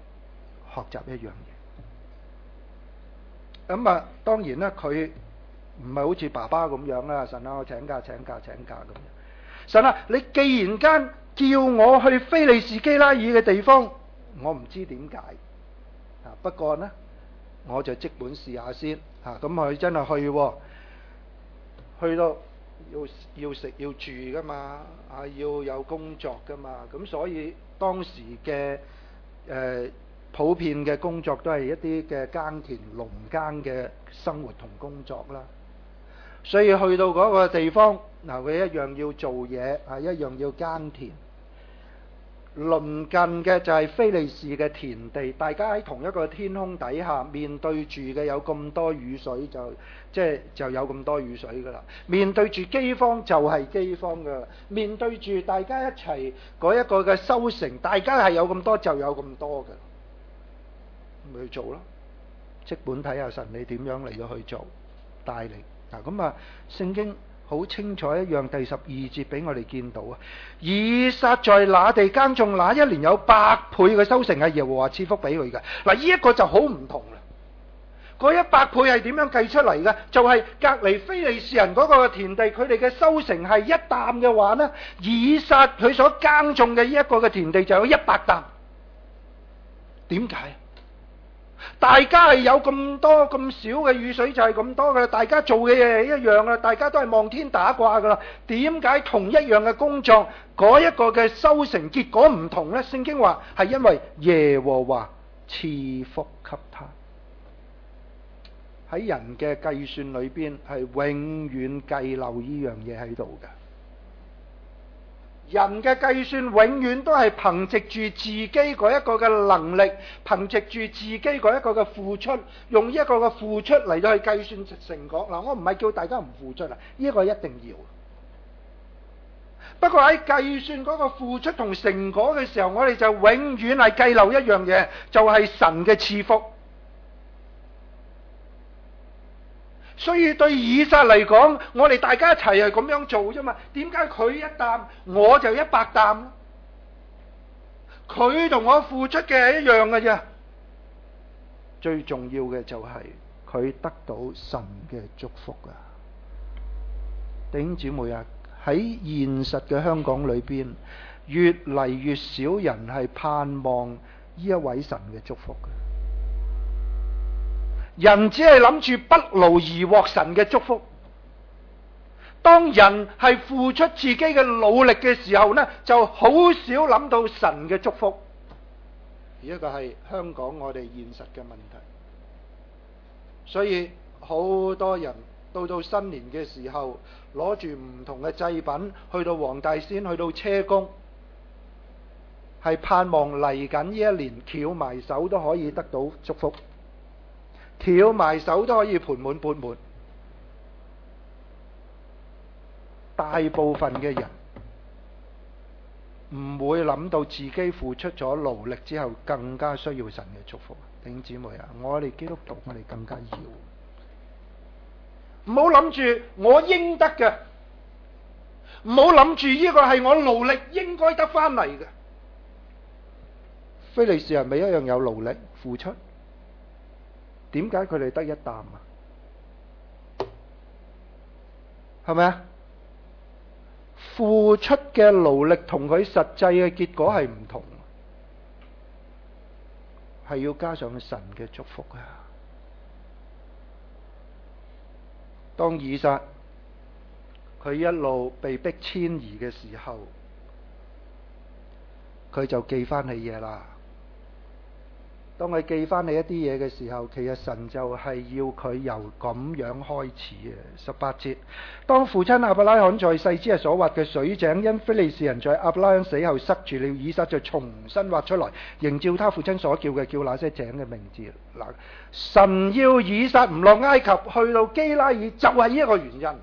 學習一樣嘢。咁啊，當然啦，佢唔係好似爸爸咁樣啦。神啊，我請假請假請假咁樣。神啊，你既然間叫我去非利士基拉耳嘅地方，我唔知點解啊。不過呢，我就即管試下先啊。咁佢真係去喎，去到要要食要住噶嘛，啊要有工作噶嘛。咁所以當時嘅誒、呃、普遍嘅工作都係一啲嘅耕田農耕嘅生活同工作啦。所以去到嗰個地方，嗱佢一樣要做嘢，係一樣要耕田。鄰近嘅就係非利士嘅田地，大家喺同一個天空底下面對住嘅有咁多雨水，就即係就有咁多雨水噶啦。面對住饑荒就係饑荒噶啦。面對住大家一齊嗰一個嘅收成，大家係有咁多就有咁多嘅，咪去做咯。即管睇下神你點樣嚟到去做帶領嗱。咁啊，聖經好清楚一樣，第十二節俾我哋見到啊，以撒在那地耕種，那一年有百倍嘅收成，係耶和華賜福俾佢嘅。嗱，呢一個就好唔同啦。嗰一百倍係點樣計出嚟嘅？就係、是、隔離非利士人嗰個田地，佢哋嘅收成係一擔嘅話呢，以撒佢所耕種嘅呢一個嘅田地就有一百擔。點解？大家係有咁多咁少嘅雨水就係咁多噶啦，大家做嘅嘢一樣啦，大家都係望天打卦噶啦。點解同一樣嘅工作，嗰一個嘅收成結果唔同呢？聖經話係因為耶和華賜福給他。喺人嘅計算裏邊係永遠計漏呢樣嘢喺度嘅。人嘅計算永遠都係憑藉住自己嗰一個嘅能力，憑藉住自己嗰一個嘅付出，用一個嘅付出嚟到去計算成果。嗱，我唔係叫大家唔付出啊，呢個一定要。不過喺計算嗰個付出同成果嘅時候，我哋就永遠係計漏一樣嘢，就係神嘅賜福。所以對以撒嚟講，我哋大家一齊係咁樣做啫嘛。點解佢一擔，我就一百擔？佢同我付出嘅係一樣嘅啫。最重要嘅就係佢得到神嘅祝福啊！弟兄姊妹啊，喺現實嘅香港裏邊，越嚟越少人係盼望呢一位神嘅祝福嘅。人只係諗住不勞而獲神嘅祝福。當人係付出自己嘅努力嘅時候呢，就好少諗到神嘅祝福。而一個係香港我哋現實嘅問題。所以好多人到到新年嘅時候，攞住唔同嘅祭品去到黃大仙，去到車公，係盼望嚟緊呢一年翹埋手都可以得到祝福。翹埋手都可以盆滿缽滿。大部分嘅人唔會諗到自己付出咗勞力之後更加需要神嘅祝福。弟兄姊妹啊，我哋基督徒我哋更加要。唔好諗住我應得嘅，唔好諗住呢個係我勞力應該得翻嚟嘅。非利士人咪一樣有勞力付出？點解佢哋得一擔啊？係咪啊？付出嘅勞力同佢實際嘅結果係唔同，係要加上神嘅祝福啊！當以撒佢一路被逼遷移嘅時候，佢就記翻起嘢啦。當佢記翻起一啲嘢嘅時候，其實神就係要佢由咁樣開始嘅。十八節，當父親亞伯拉罕在世之日所挖嘅水井，因非利士人在亞伯拉罕死後塞住了，以撒就重新挖出來，仍照他父親所叫嘅，叫那些井嘅名字。嗱，神要以撒唔落埃及，去到基拉耳，就係呢一個原因，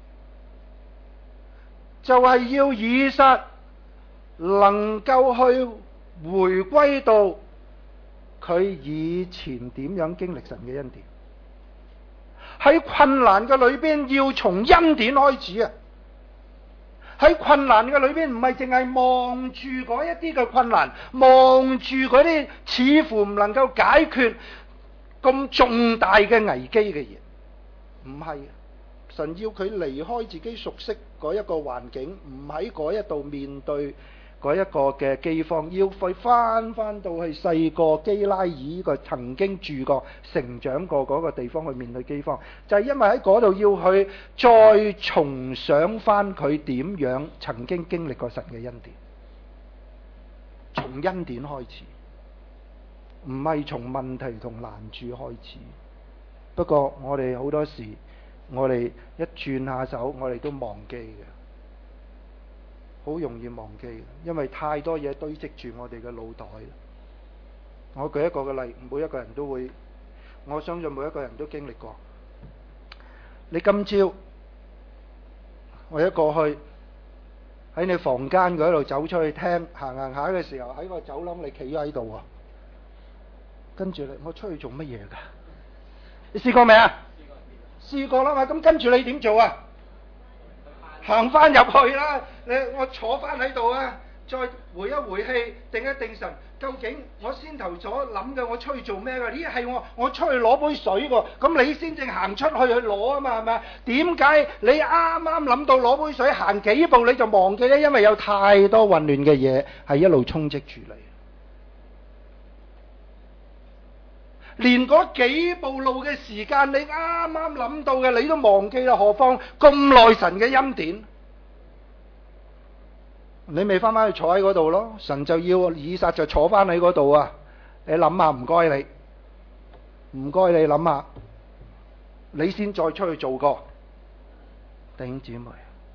就係、是、要以撒能夠去回歸到佢以前點樣經歷神嘅恩典，喺困難嘅裏邊要從恩典開始啊！喺困難嘅裏邊唔係淨係望住嗰一啲嘅困難，望住嗰啲似乎唔能夠解決咁重大嘅危機嘅嘢，唔係。 神要佢離開自己熟悉嗰一個環境，唔喺嗰一度面對嗰一個嘅饑荒，要佢翻翻到去細個基拉耳個曾經住過、成長過嗰個地方去面對饑荒，就係因為喺嗰度要佢再重想翻佢點樣曾經經歷過神嘅恩典，從恩典開始，唔係從問題同難處開始。不過我哋好多時，我哋一轉下手，我哋都忘記嘅，好容易忘記嘅，因為太多嘢堆積住我哋嘅腦袋。我舉一個嘅例，每一個人都會，我相信每一個人都經歷過。你今朝或者過去喺你房間嗰度走出去聽行行下嘅時候，喺個走廊你企咗喺度啊，跟住你，我出去做乜嘢㗎？你試過未啊？試過啦嘛，咁跟住你點做啊？行翻入去啦，你我坐翻喺度啊，再回一回氣，定一定神。究竟我先頭所諗嘅，我出去做咩㗎？咦，係我我出去攞杯水喎，咁你先正行出去去攞啊嘛，係咪？點解你啱啱諗到攞杯水，行幾步你就忘記咧？因為有太多混亂嘅嘢係一路充斥住你。連嗰幾步路嘅時間，你啱啱諗到嘅，你都忘記啦，何況咁耐神嘅恩典？你未翻返去坐喺嗰度咯，神就要以撒就坐翻喺嗰度啊！你諗下，唔該你，唔該你諗下，你先再出去做過。弟兄姊妹，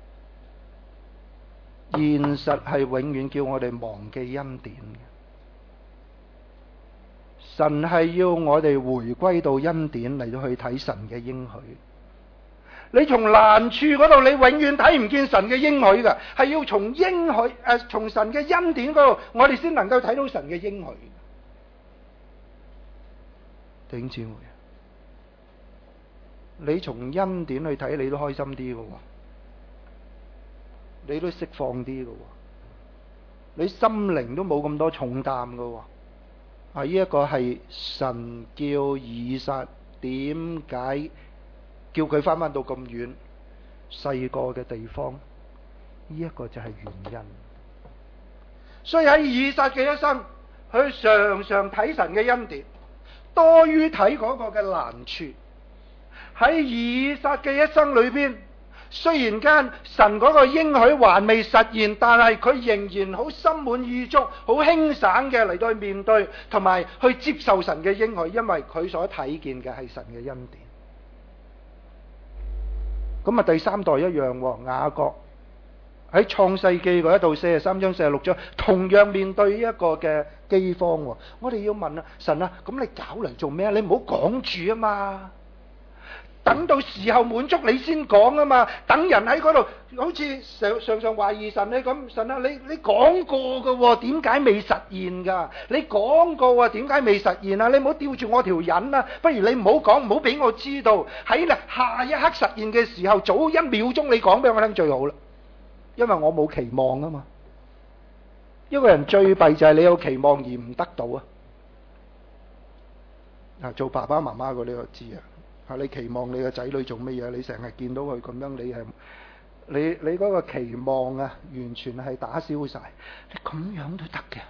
現實係永遠叫我哋忘記恩典嘅。神係要我哋回歸到恩典嚟到去睇神嘅應許。你從難處嗰度，你永遠睇唔見神嘅應許㗎，係要從應許誒、呃，從神嘅恩典嗰度，我哋先能夠睇到神嘅應許。弟兄姊妹，你從恩典去睇，你都開心啲㗎喎，你都釋放啲㗎喎，你心靈都冇咁多重擔㗎喎。啊！呢一個係神叫以撒點解叫佢翻返到咁遠細個嘅地方？呢一個就係原因。所以喺以撒嘅一生，佢常常睇神嘅恩典，多於睇嗰個嘅難處。喺以撒嘅一生裏邊，雖然間神嗰個應許還未實現，但係佢仍然好心滿意足、好輕省嘅嚟到去面對，同埋去接受神嘅應許，因為佢所睇見嘅係神嘅恩典。咁啊，第三代一樣，雅各喺創世記嗰一度四十三章四十六章，同樣面對一個嘅饑荒。我哋要問啊，神啊，咁你搞嚟做咩？你唔好講住啊嘛！等到時候滿足你先講啊嘛！等人喺嗰度好似常常常懷疑神你咁，神啊，你你講過㗎喎，點解未實現㗎？你講過喎，點解未實現啊？你唔好吊住我條癮啊！不如你唔好講，唔好俾我知道。喺下一刻實現嘅時候，早一秒鐘你講俾我聽最好啦，因為我冇期望啊嘛。一個人最弊就係你有期望而唔得到啊！啊，做爸爸媽媽嗰啲我知啊。你期望你個仔女做乜嘢？你成日見到佢咁樣，你係你你嗰個期望啊，完全係打消晒。你咁樣都得嘅，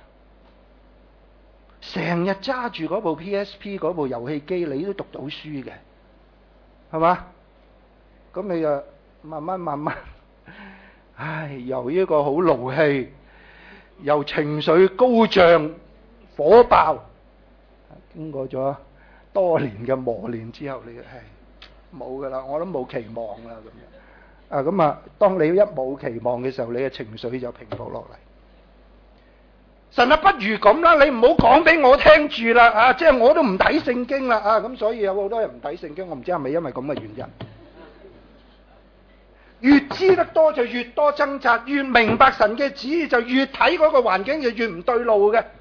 成日揸住嗰部 P S P 嗰部遊戲機，你都讀到書嘅，係嘛？咁你就慢慢慢慢，唉，由呢個好勞氣，由情緒高漲、火爆，經過咗多年嘅磨練之後，你係冇噶啦，我都冇期望啦咁樣。啊咁啊，當你一冇期望嘅時候，你嘅情緒就平復落嚟。神啊，不如咁啦，你唔好講俾我聽住啦啊！即係我都唔睇聖經啦啊！咁所以有好多人唔睇聖經，我唔知係咪因為咁嘅原因。越知得多就越多掙扎，越明白神嘅旨意就越睇嗰個環境就越唔對路嘅，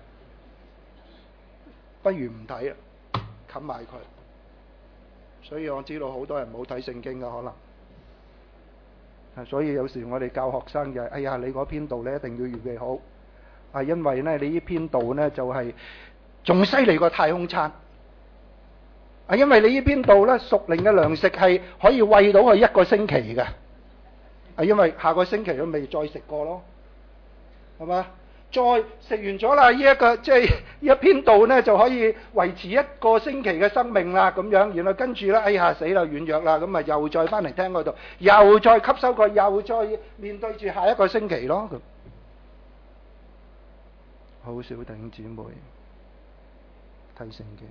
不如唔睇啊！冚埋佢，所以我知道好多人冇睇聖經嘅可能，所以有時我哋教學生就係、是，哎呀，你嗰篇道咧一定要預備好，啊，因為咧你呢篇道咧就係仲犀利過太空餐， 啊，因為你呢邊度咧屬靈嘅糧食係可以餵到佢一個星期嘅。啊，因為下個星期佢未再食過咯，係嘛？再食完咗啦，呢一個即係一篇道咧就可以維持一個星期嘅生命啦，咁樣。然後跟住咧，哎呀死啦軟弱啦，咁啊又再翻嚟聽嗰度，又再吸收過，又再面對住下一個星期咯。咁好少弟兄姊妹睇聖經，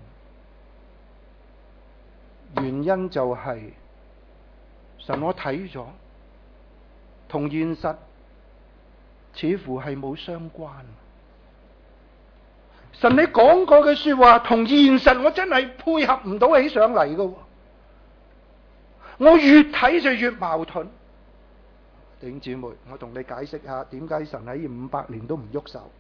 原因就係、是、神我睇咗，同現實似乎係冇相關。神你講過嘅說話同現實我真係配合唔到起上嚟嘅，我越睇就越矛盾。弟兄姊妹，我同你解釋下點解神喺五百年都唔喐手。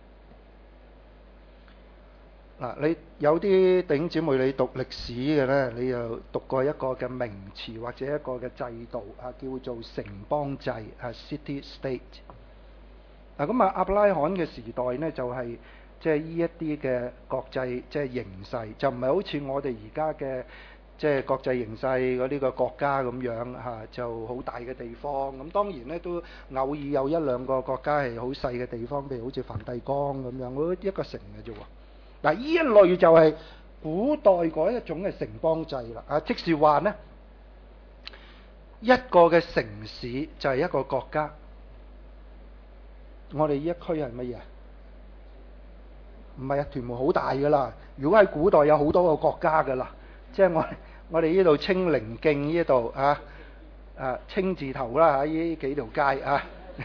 嗱，你有啲弟兄姊妹你讀歷史嘅呢，你又讀過一個嘅名詞或者一個嘅制度啊，叫做城邦制啊 ，city state。嗱，咁啊，亞伯拉罕嘅時代呢，就係即係呢一啲嘅國際即係形勢，就唔係好似我哋而家嘅即係國際形勢嗰啲個國家咁樣嚇，就好大嘅地方。咁當然呢，都偶爾有一兩個國家係好細嘅地方，譬如好似梵蒂岡咁樣，我一個城嘅啫喎。嗱，呢一類就係古代嗰一種嘅城邦制啦。啊，即是話呢，一個嘅城市就係一個國家。我哋呢一區係乜嘢？唔係啊，屯門好大噶啦。如果喺古代有好多個國家噶啦，即係我我哋呢度清寧徑呢度啊，啊清字頭啦，喺呢幾條街啊，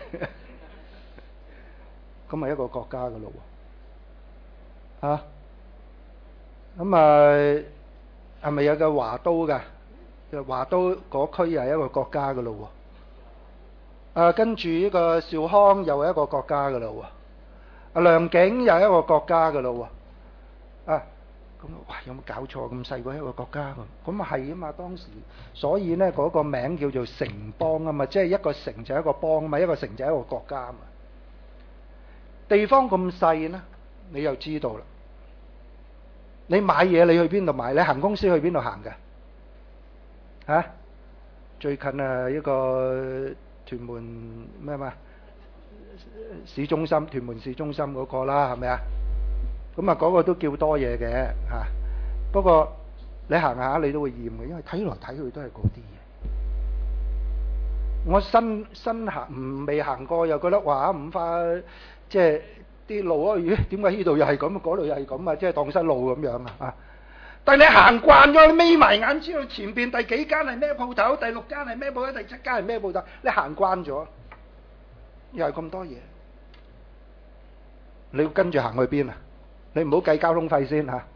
咁咪一個國家噶咯喎。啊，咁啊係咪有個華都㗎？華都嗰區又係一個國家噶咯喎。啊，跟住呢個兆康又係一個國家噶咯喎。啊，良景又係一個國家噶咯喎。啊，咁哇有冇搞錯？咁細個一個國家咁，咁啊係啊嘛當時，所以呢嗰個名叫做城邦啊嘛，即係一個城就係一個邦啊嘛，一個城就係一個國家啊嘛。地方咁細呢，你又知道啦。你買嘢你去邊度買？你行公司去邊度行㗎？啊，最近啊一個屯門咩嘛市中心，屯門市中心嗰個啦，係咪啊？咁啊嗰個都叫多嘢嘅嚇。不過你行下你都會厭嘅，因為睇來睇去都係嗰啲嘢。我新新行唔未行過，又覺得哇五花即係。啲路啊，咦？點解呢度又係咁，嗰度又係咁啊？即係蕩失路咁樣啊！啊！但係你行慣咗，你眯埋眼知道前邊第幾間係咩鋪頭，第六間係咩鋪頭，第七間係咩鋪頭。你行慣咗，又係咁多嘢，你要跟住行去邊啊？你唔好計交通費先嚇，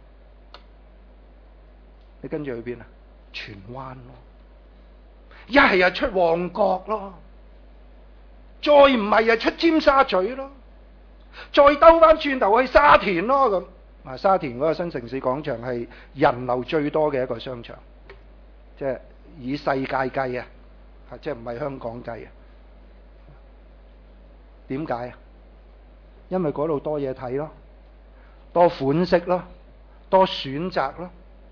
你跟住去邊啊？荃灣咯，一係又出旺角咯，再唔係又出尖沙咀咯。再兜翻轉頭去沙田咯咁，啊沙田嗰個新城市廣場係人流最多嘅一個商場，即係以世界計啊，啊即係唔係香港計啊？點解啊？因為嗰度多嘢睇咯，多款式咯，多選擇咯，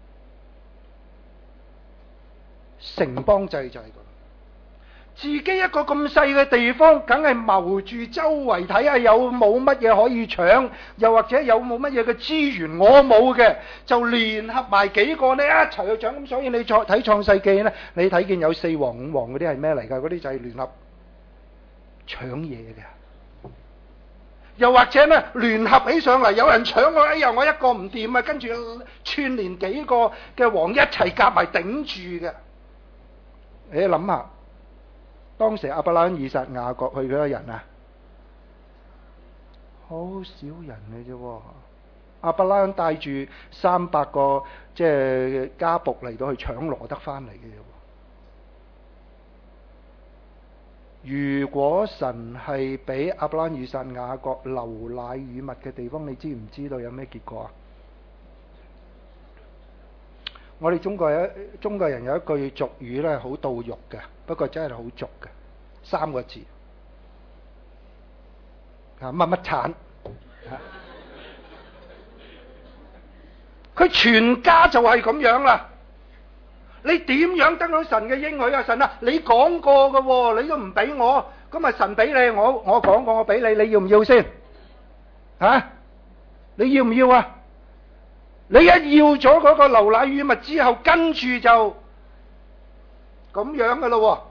城邦制就係咁。自己一個咁細嘅地方，梗係謀住周圍睇下有冇乜嘢可以搶，又或者有冇乜嘢嘅資源我冇嘅，就聯合埋幾個呢一齊去搶。咁所以你再睇創世記呢，你睇見有四王五王嗰啲係咩嚟㗎？嗰啲就係聯合搶嘢嘅。又或者呢聯合起上嚟，有人搶我，哎呀我一個唔掂啊，跟住串連幾個嘅王一齊夾埋頂住嘅。你諗下。當時亞伯拉罕、以撒、雅各去幾多人啊？好少人嘅啫。亞伯拉罕帶住三百個即係家僕嚟到去搶羅得翻嚟嘅啫。如果神係俾亞伯拉罕、以撒、雅各流奶與蜜嘅地方，你知唔知道有咩結果啊？我哋中國有中國人有一句俗語咧，好到肉嘅，不過真係好俗嘅，三個字啊乜乜產，佢全家就係咁樣啦。 你點樣得到神嘅應許啊？神啊，你講過嘅喎，你都唔俾我，咁啊神俾你，我我講過我俾你，你要唔要先？啊？你要唔要啊？你一要咗嗰個流奶與蜜之後，跟住就咁樣嘅咯。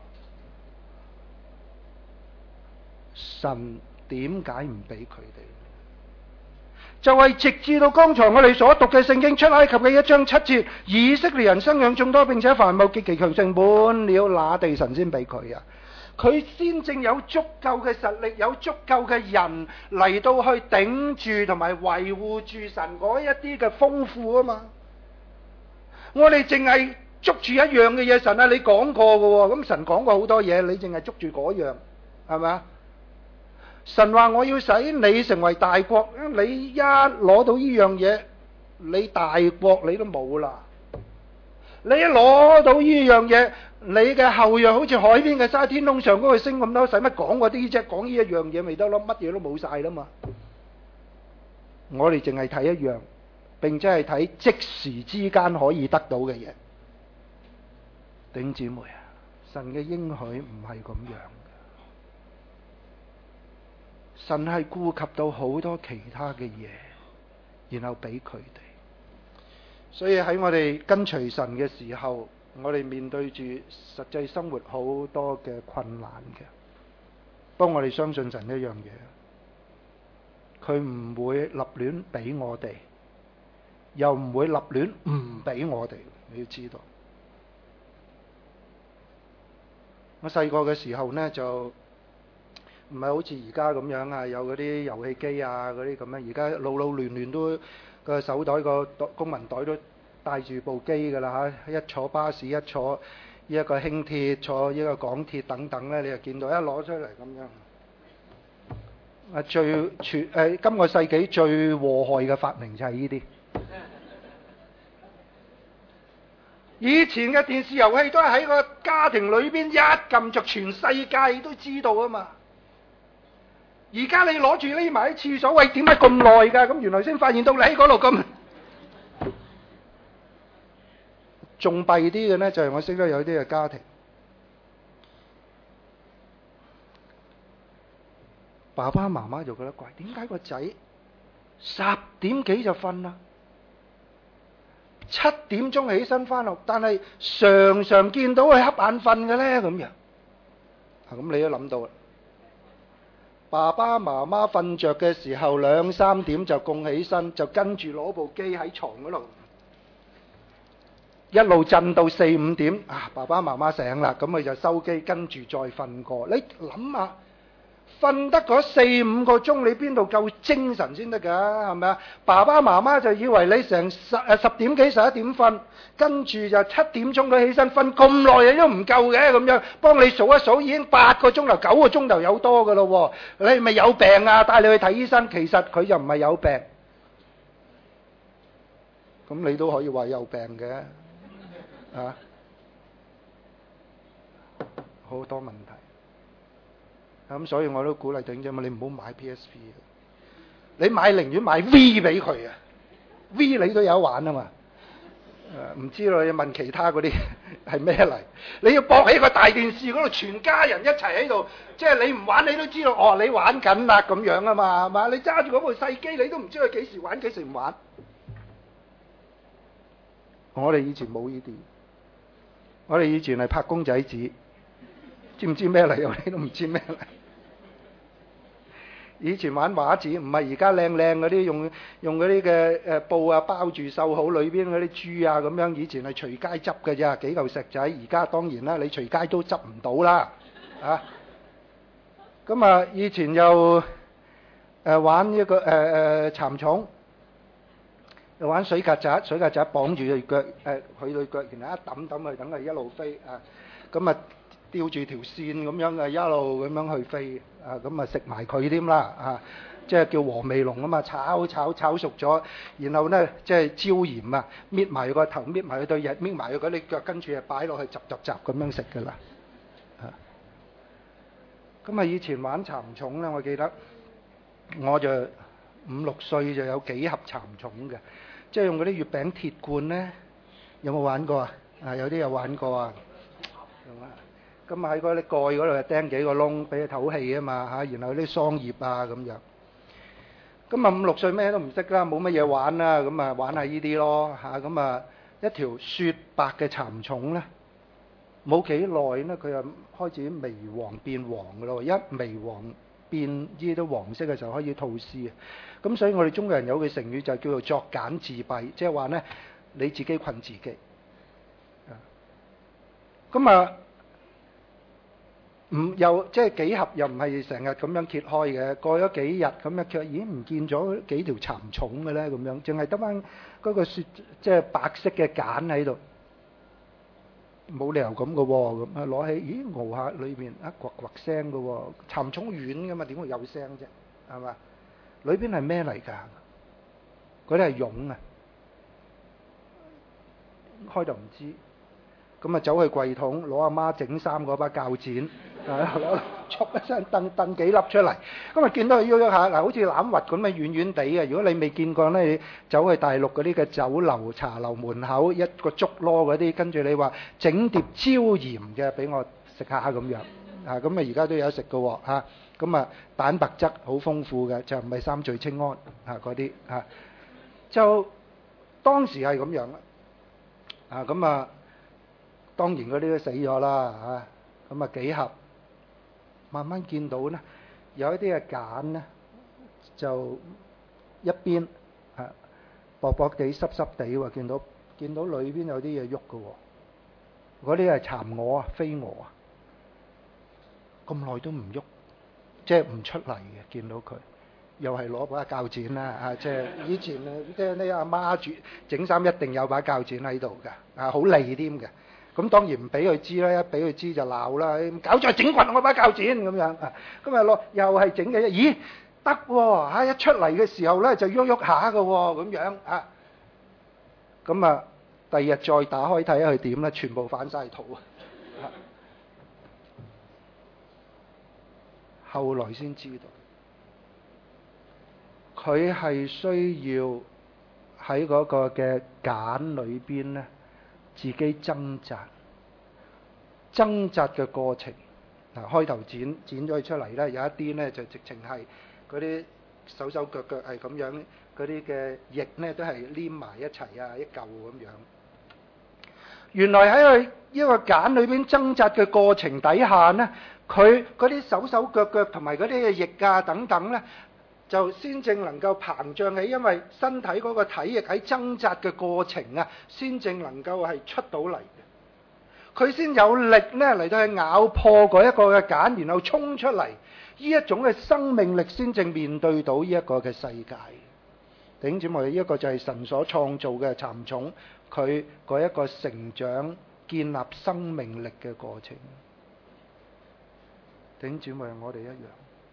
神點解唔俾佢哋？就係直至到剛才我哋所讀嘅聖經出埃及嘅一章七節，以色列人生養眾多，並且繁茂極其強盛，滿了那地，神先俾佢啊！佢先正有足夠嘅實力，有足夠嘅人嚟到去頂住同埋維護住神嗰一啲嘅豐富啊嘛！我哋淨係捉住一樣嘅嘢，神啊，你講過嘅喎，咁神講過好多嘢，你淨係捉住嗰樣，係咪啊？神話我要使你成為大國，你一攞到呢樣嘢，你大國你都冇啦。你一攞到呢樣嘢，你嘅後裔好似海邊嘅沙，天空上嗰個星咁多，使乜講嗰啲啫？講呢一樣嘢咪得咯，乜嘢都冇晒啦嘛。我哋淨係睇一樣，並且係睇即時之間可以得到嘅嘢。弟兄姊妹啊，神嘅應許唔係咁樣。神係顧及到好多其他嘅嘢，然後俾佢哋。所以喺我哋跟隨神嘅時候，我哋面對住實際生活好多嘅困難嘅。不過我哋相信神一樣嘢，佢唔會立亂俾我哋，又唔會立亂唔俾我哋。你要知道，我細個嘅時候呢，就唔係好似而家咁樣啊，有嗰啲遊戲機啊，嗰啲咁樣。而家老老亂亂都個手袋個公文袋都帶住部機㗎啦嚇。一坐巴士，一坐一個輕鐵，坐一個港鐵等等咧，你就見到一攞出嚟咁樣。啊，最全誒今個世紀最禍害嘅發明就係呢啲。以前嘅電視遊戲都係喺個家庭裏邊一撳着，全世界都知道啊嘛。而家你攞住匿埋喺廁所，喂，點解咁耐㗎？咁原來先發現到你喺嗰度咁。仲弊啲嘅呢，就係我識得有啲嘅家庭，爸爸媽媽就覺得怪，點解個仔十點幾就瞓啦，七點鐘起身返學，但係常常見到佢瞌眼瞓嘅呢？咁樣。咁你都諗到啦。爸爸媽媽瞓着嘅時候兩三點就供起身，就跟住攞部機喺床嗰度，一路震到四五點啊！爸爸媽媽醒啦，咁佢就收機，跟住再瞓過。你諗下，瞓得嗰四五個鐘，你邊度夠精神先得㗎？係咪啊？爸爸媽媽就以為你成十誒十點幾十一點瞓，跟住就七點鐘佢起身瞓咁耐啊，都唔夠嘅咁樣。幫你數一數，已經八個鐘頭、九個鐘頭有多㗎咯喎！你係咪有病啊？帶你去睇醫生，其實佢就唔係有病。咁你都可以話有病嘅。啊，好多問題，咁所以我都鼓勵弟兄姊妹，你唔好買 P S P， 你買寧願買 V 俾佢啊 ，V 你都有得玩啊嘛。誒，唔知道你問其他嗰啲係咩嚟？你要駁喺個大電視嗰度，全家人一齊喺度，即係你唔玩你都知道，哦，你玩緊啦咁樣啊嘛，係嘛？你揸住嗰部細機，你都唔知佢幾時玩幾時唔玩。我哋以前冇呢啲。我哋以前係拍公仔紙，知唔知咩嚟？我哋都唔知咩嚟。以前玩畫紙，唔係而家靚靚嗰啲用用嗰啲嘅誒布啊包住繡好，裏邊嗰啲珠啊咁樣。以前係隨街執嘅啫，幾嚿石仔。而家當然啦，你隨街都執唔到啦，啊！咁啊，以前又誒玩一個誒誒蠶蟲。玩水曱甴，水曱甴綁住佢腳，誒佢對腳，然後一揼揼佢，等佢一路飛啊！咁啊吊住條線咁樣嘅，一路咁樣去飛啊！咁啊食埋佢添啦啊！即係叫和味龍啊嘛，炒炒炒熟咗，然後咧即係椒鹽啊，搣埋佢個頭，搣埋佢對翼，搣埋佢嗰啲腳，跟住啊擺落去集集集咁樣食㗎啦啊！咁啊以前玩蠶蟲咧，我記得我就五六歲就有幾盒蠶蟲嘅。即係用嗰啲月餅鐵罐咧，有冇玩過啊？ 啊，有啲有玩過啊。咁喺嗰啲蓋嗰度釘幾個窿，俾佢透氣啊嘛嚇。然後啲桑葉啊咁樣。咁啊五六歲咩都唔識啦，冇乜嘢玩啦，咁啊玩下呢啲咯嚇。咁啊一條雪白嘅蠶蟲咧，冇幾耐咧，佢就開始微黃變黃嘅咯。一微黃變呢啲黃色嘅時候開始吐絲啊。咁所以我哋中國人有句成語就叫做作繭自閉，即係話咧你自己困自己。咁啊唔又即係幾盒又唔係成日咁樣揭開嘅，過咗幾日咁樣揭，咦唔見咗幾條蠶蟲嘅咧咁樣，淨係得翻嗰個雪即係白色嘅繭喺度，冇理由咁嘅喎。咁啊攞起，咦熬下裏面啊呱呱聲嘅喎，蠶蟲軟嘅嘛，點會有聲啫？係嘛？裏邊係咩嚟㗎？嗰啲係蛹啊，開就唔知。咁啊走去櫃桶攞阿媽整衫嗰把鉸剪，啊攞戳一聲掟掟幾粒出嚟，咁啊見到佢喐喐下，嗱好似欖核咁啊軟軟地嘅。如果你未見過咧，你走去大陸嗰啲嘅酒樓茶樓門口一個竹籮嗰啲，跟住你話整碟椒鹽嘅俾我食下咁樣，啊咁啊而家都有得食嘅喎嚇，咁啊蛋白質好豐富嘅，就唔係三聚氰胺啊嗰啲嚇，就當時係咁樣啦，啊咁啊。當然嗰啲都死咗啦嚇，咁啊幾盒，慢慢見到咧，有一啲嘅繭咧就一邊啊薄薄地濕濕地喎，見到見到裏邊有啲嘢喐嘅喎，嗰啲係蠶蛾啊飛蛾啊，咁耐都唔喐，即係唔出嚟嘅，見到佢又係攞把鉸剪啦啊！即係以前啊，即係呢阿媽煮整衫一定有把鉸剪喺度㗎，啊好利添嘅。咁當然唔俾佢知啦，一俾佢知就鬧啦，搞再整滾我把鉸剪咁樣啊！咁啊攞又係整嘅，咦得喎嚇！一出嚟嘅時候咧就喐喐下嘅喎，咁樣啊！咁啊第二日再打開睇下佢點咧，全部反晒肚啊！後來先知道，佢係需要喺嗰個嘅繭裏邊咧。自己掙扎，掙扎嘅過程，嗱開頭剪剪咗佢出嚟咧，有一啲咧就直情係嗰啲手手腳腳係咁樣，嗰啲嘅翼咧都係黏埋一齊啊，一嚿咁樣。原來喺佢呢個繭裏邊掙扎嘅過程底下咧，佢嗰啲手手腳腳同埋嗰啲嘅翼啊等等咧，就先正能夠膨脹起，因為身體嗰個體液喺掙扎嘅過程啊，先正能夠係出到嚟嘅。佢先有力咧嚟到去咬破嗰一個嘅繭，然後衝出嚟。呢一種嘅生命力先正面對到呢一個嘅世界。弟兄姊妹，呢一個就係神所創造嘅蠶蟲，佢嗰一個成長、建立生命力嘅過程。弟兄姊妹，我哋一樣。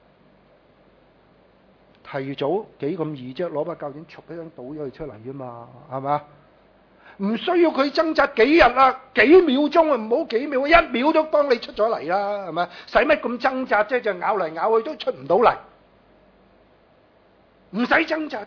提早幾咁易啫，攞把鉸剪，戳一聲倒咗佢出嚟啫嘛，係嘛？唔需要佢掙扎幾日啊，幾秒鐘啊，唔好幾秒，一秒都幫你出咗嚟啦，係咪？使乜咁掙扎啫？就咬嚟咬去都出唔到嚟，唔使掙扎。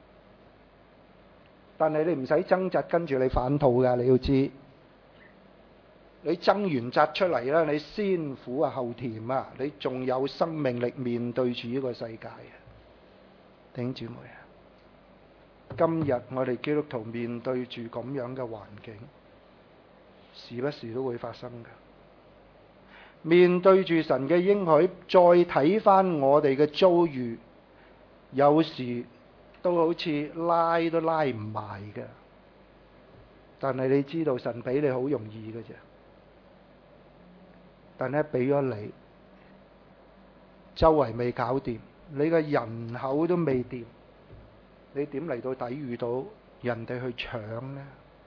但係你唔使掙扎，跟住你反肚㗎，你要知。你掙完扎出嚟啦，你先苦啊後甜啊，你仲有生命力面對住呢個世界啊！弟兄姊妹啊，今日我哋基督徒面對住咁樣嘅環境，時不時都會發生嘅。面對住神嘅應許，再睇翻我哋嘅遭遇，有時都好似拉都拉唔埋嘅。但係你知道神俾你好容易嘅啫，但係俾咗你，周圍未搞掂。你嘅人口都未掂，你點嚟到抵禦到人哋去搶呢？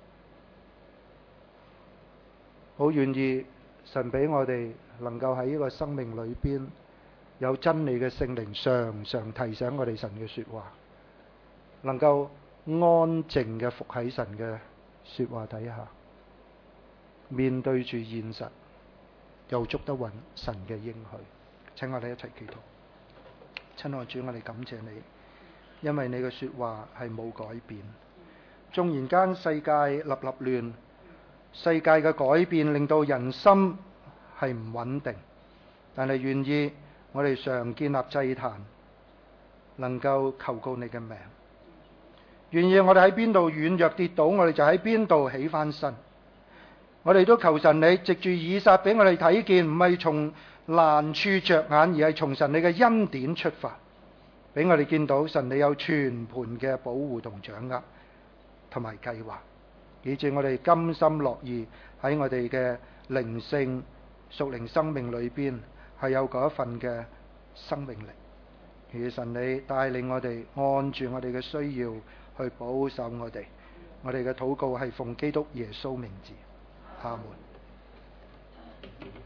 好願意神俾我哋能夠喺呢個生命裏邊有真理嘅聖靈常常提醒我哋神嘅說話，能夠安靜嘅服喺神嘅說話底下，面對住現實又捉得穩神嘅應許。請我哋一齊祈禱。親愛主，我哋感謝你，因為你嘅說話係冇改變。縱然間世界立立亂， 世界嘅改變令到人心係唔穩定，但係願意我哋常建立祭壇，能夠求告你嘅名。願意我哋喺邊度軟弱跌倒，我哋就喺邊度起翻身。我哋都求神你藉住以撒俾我哋睇見，唔係從難處着眼，而係從神你嘅恩典出發，俾我哋見到神你有全盤嘅保護同掌握同埋計劃，以致我哋甘心樂意喺我哋嘅靈性屬靈生命裏邊係有嗰一份嘅生命力。願神你帶領我哋按住我哋嘅需要去保守我哋。我哋嘅禱告係奉基督耶穌名字，阿門。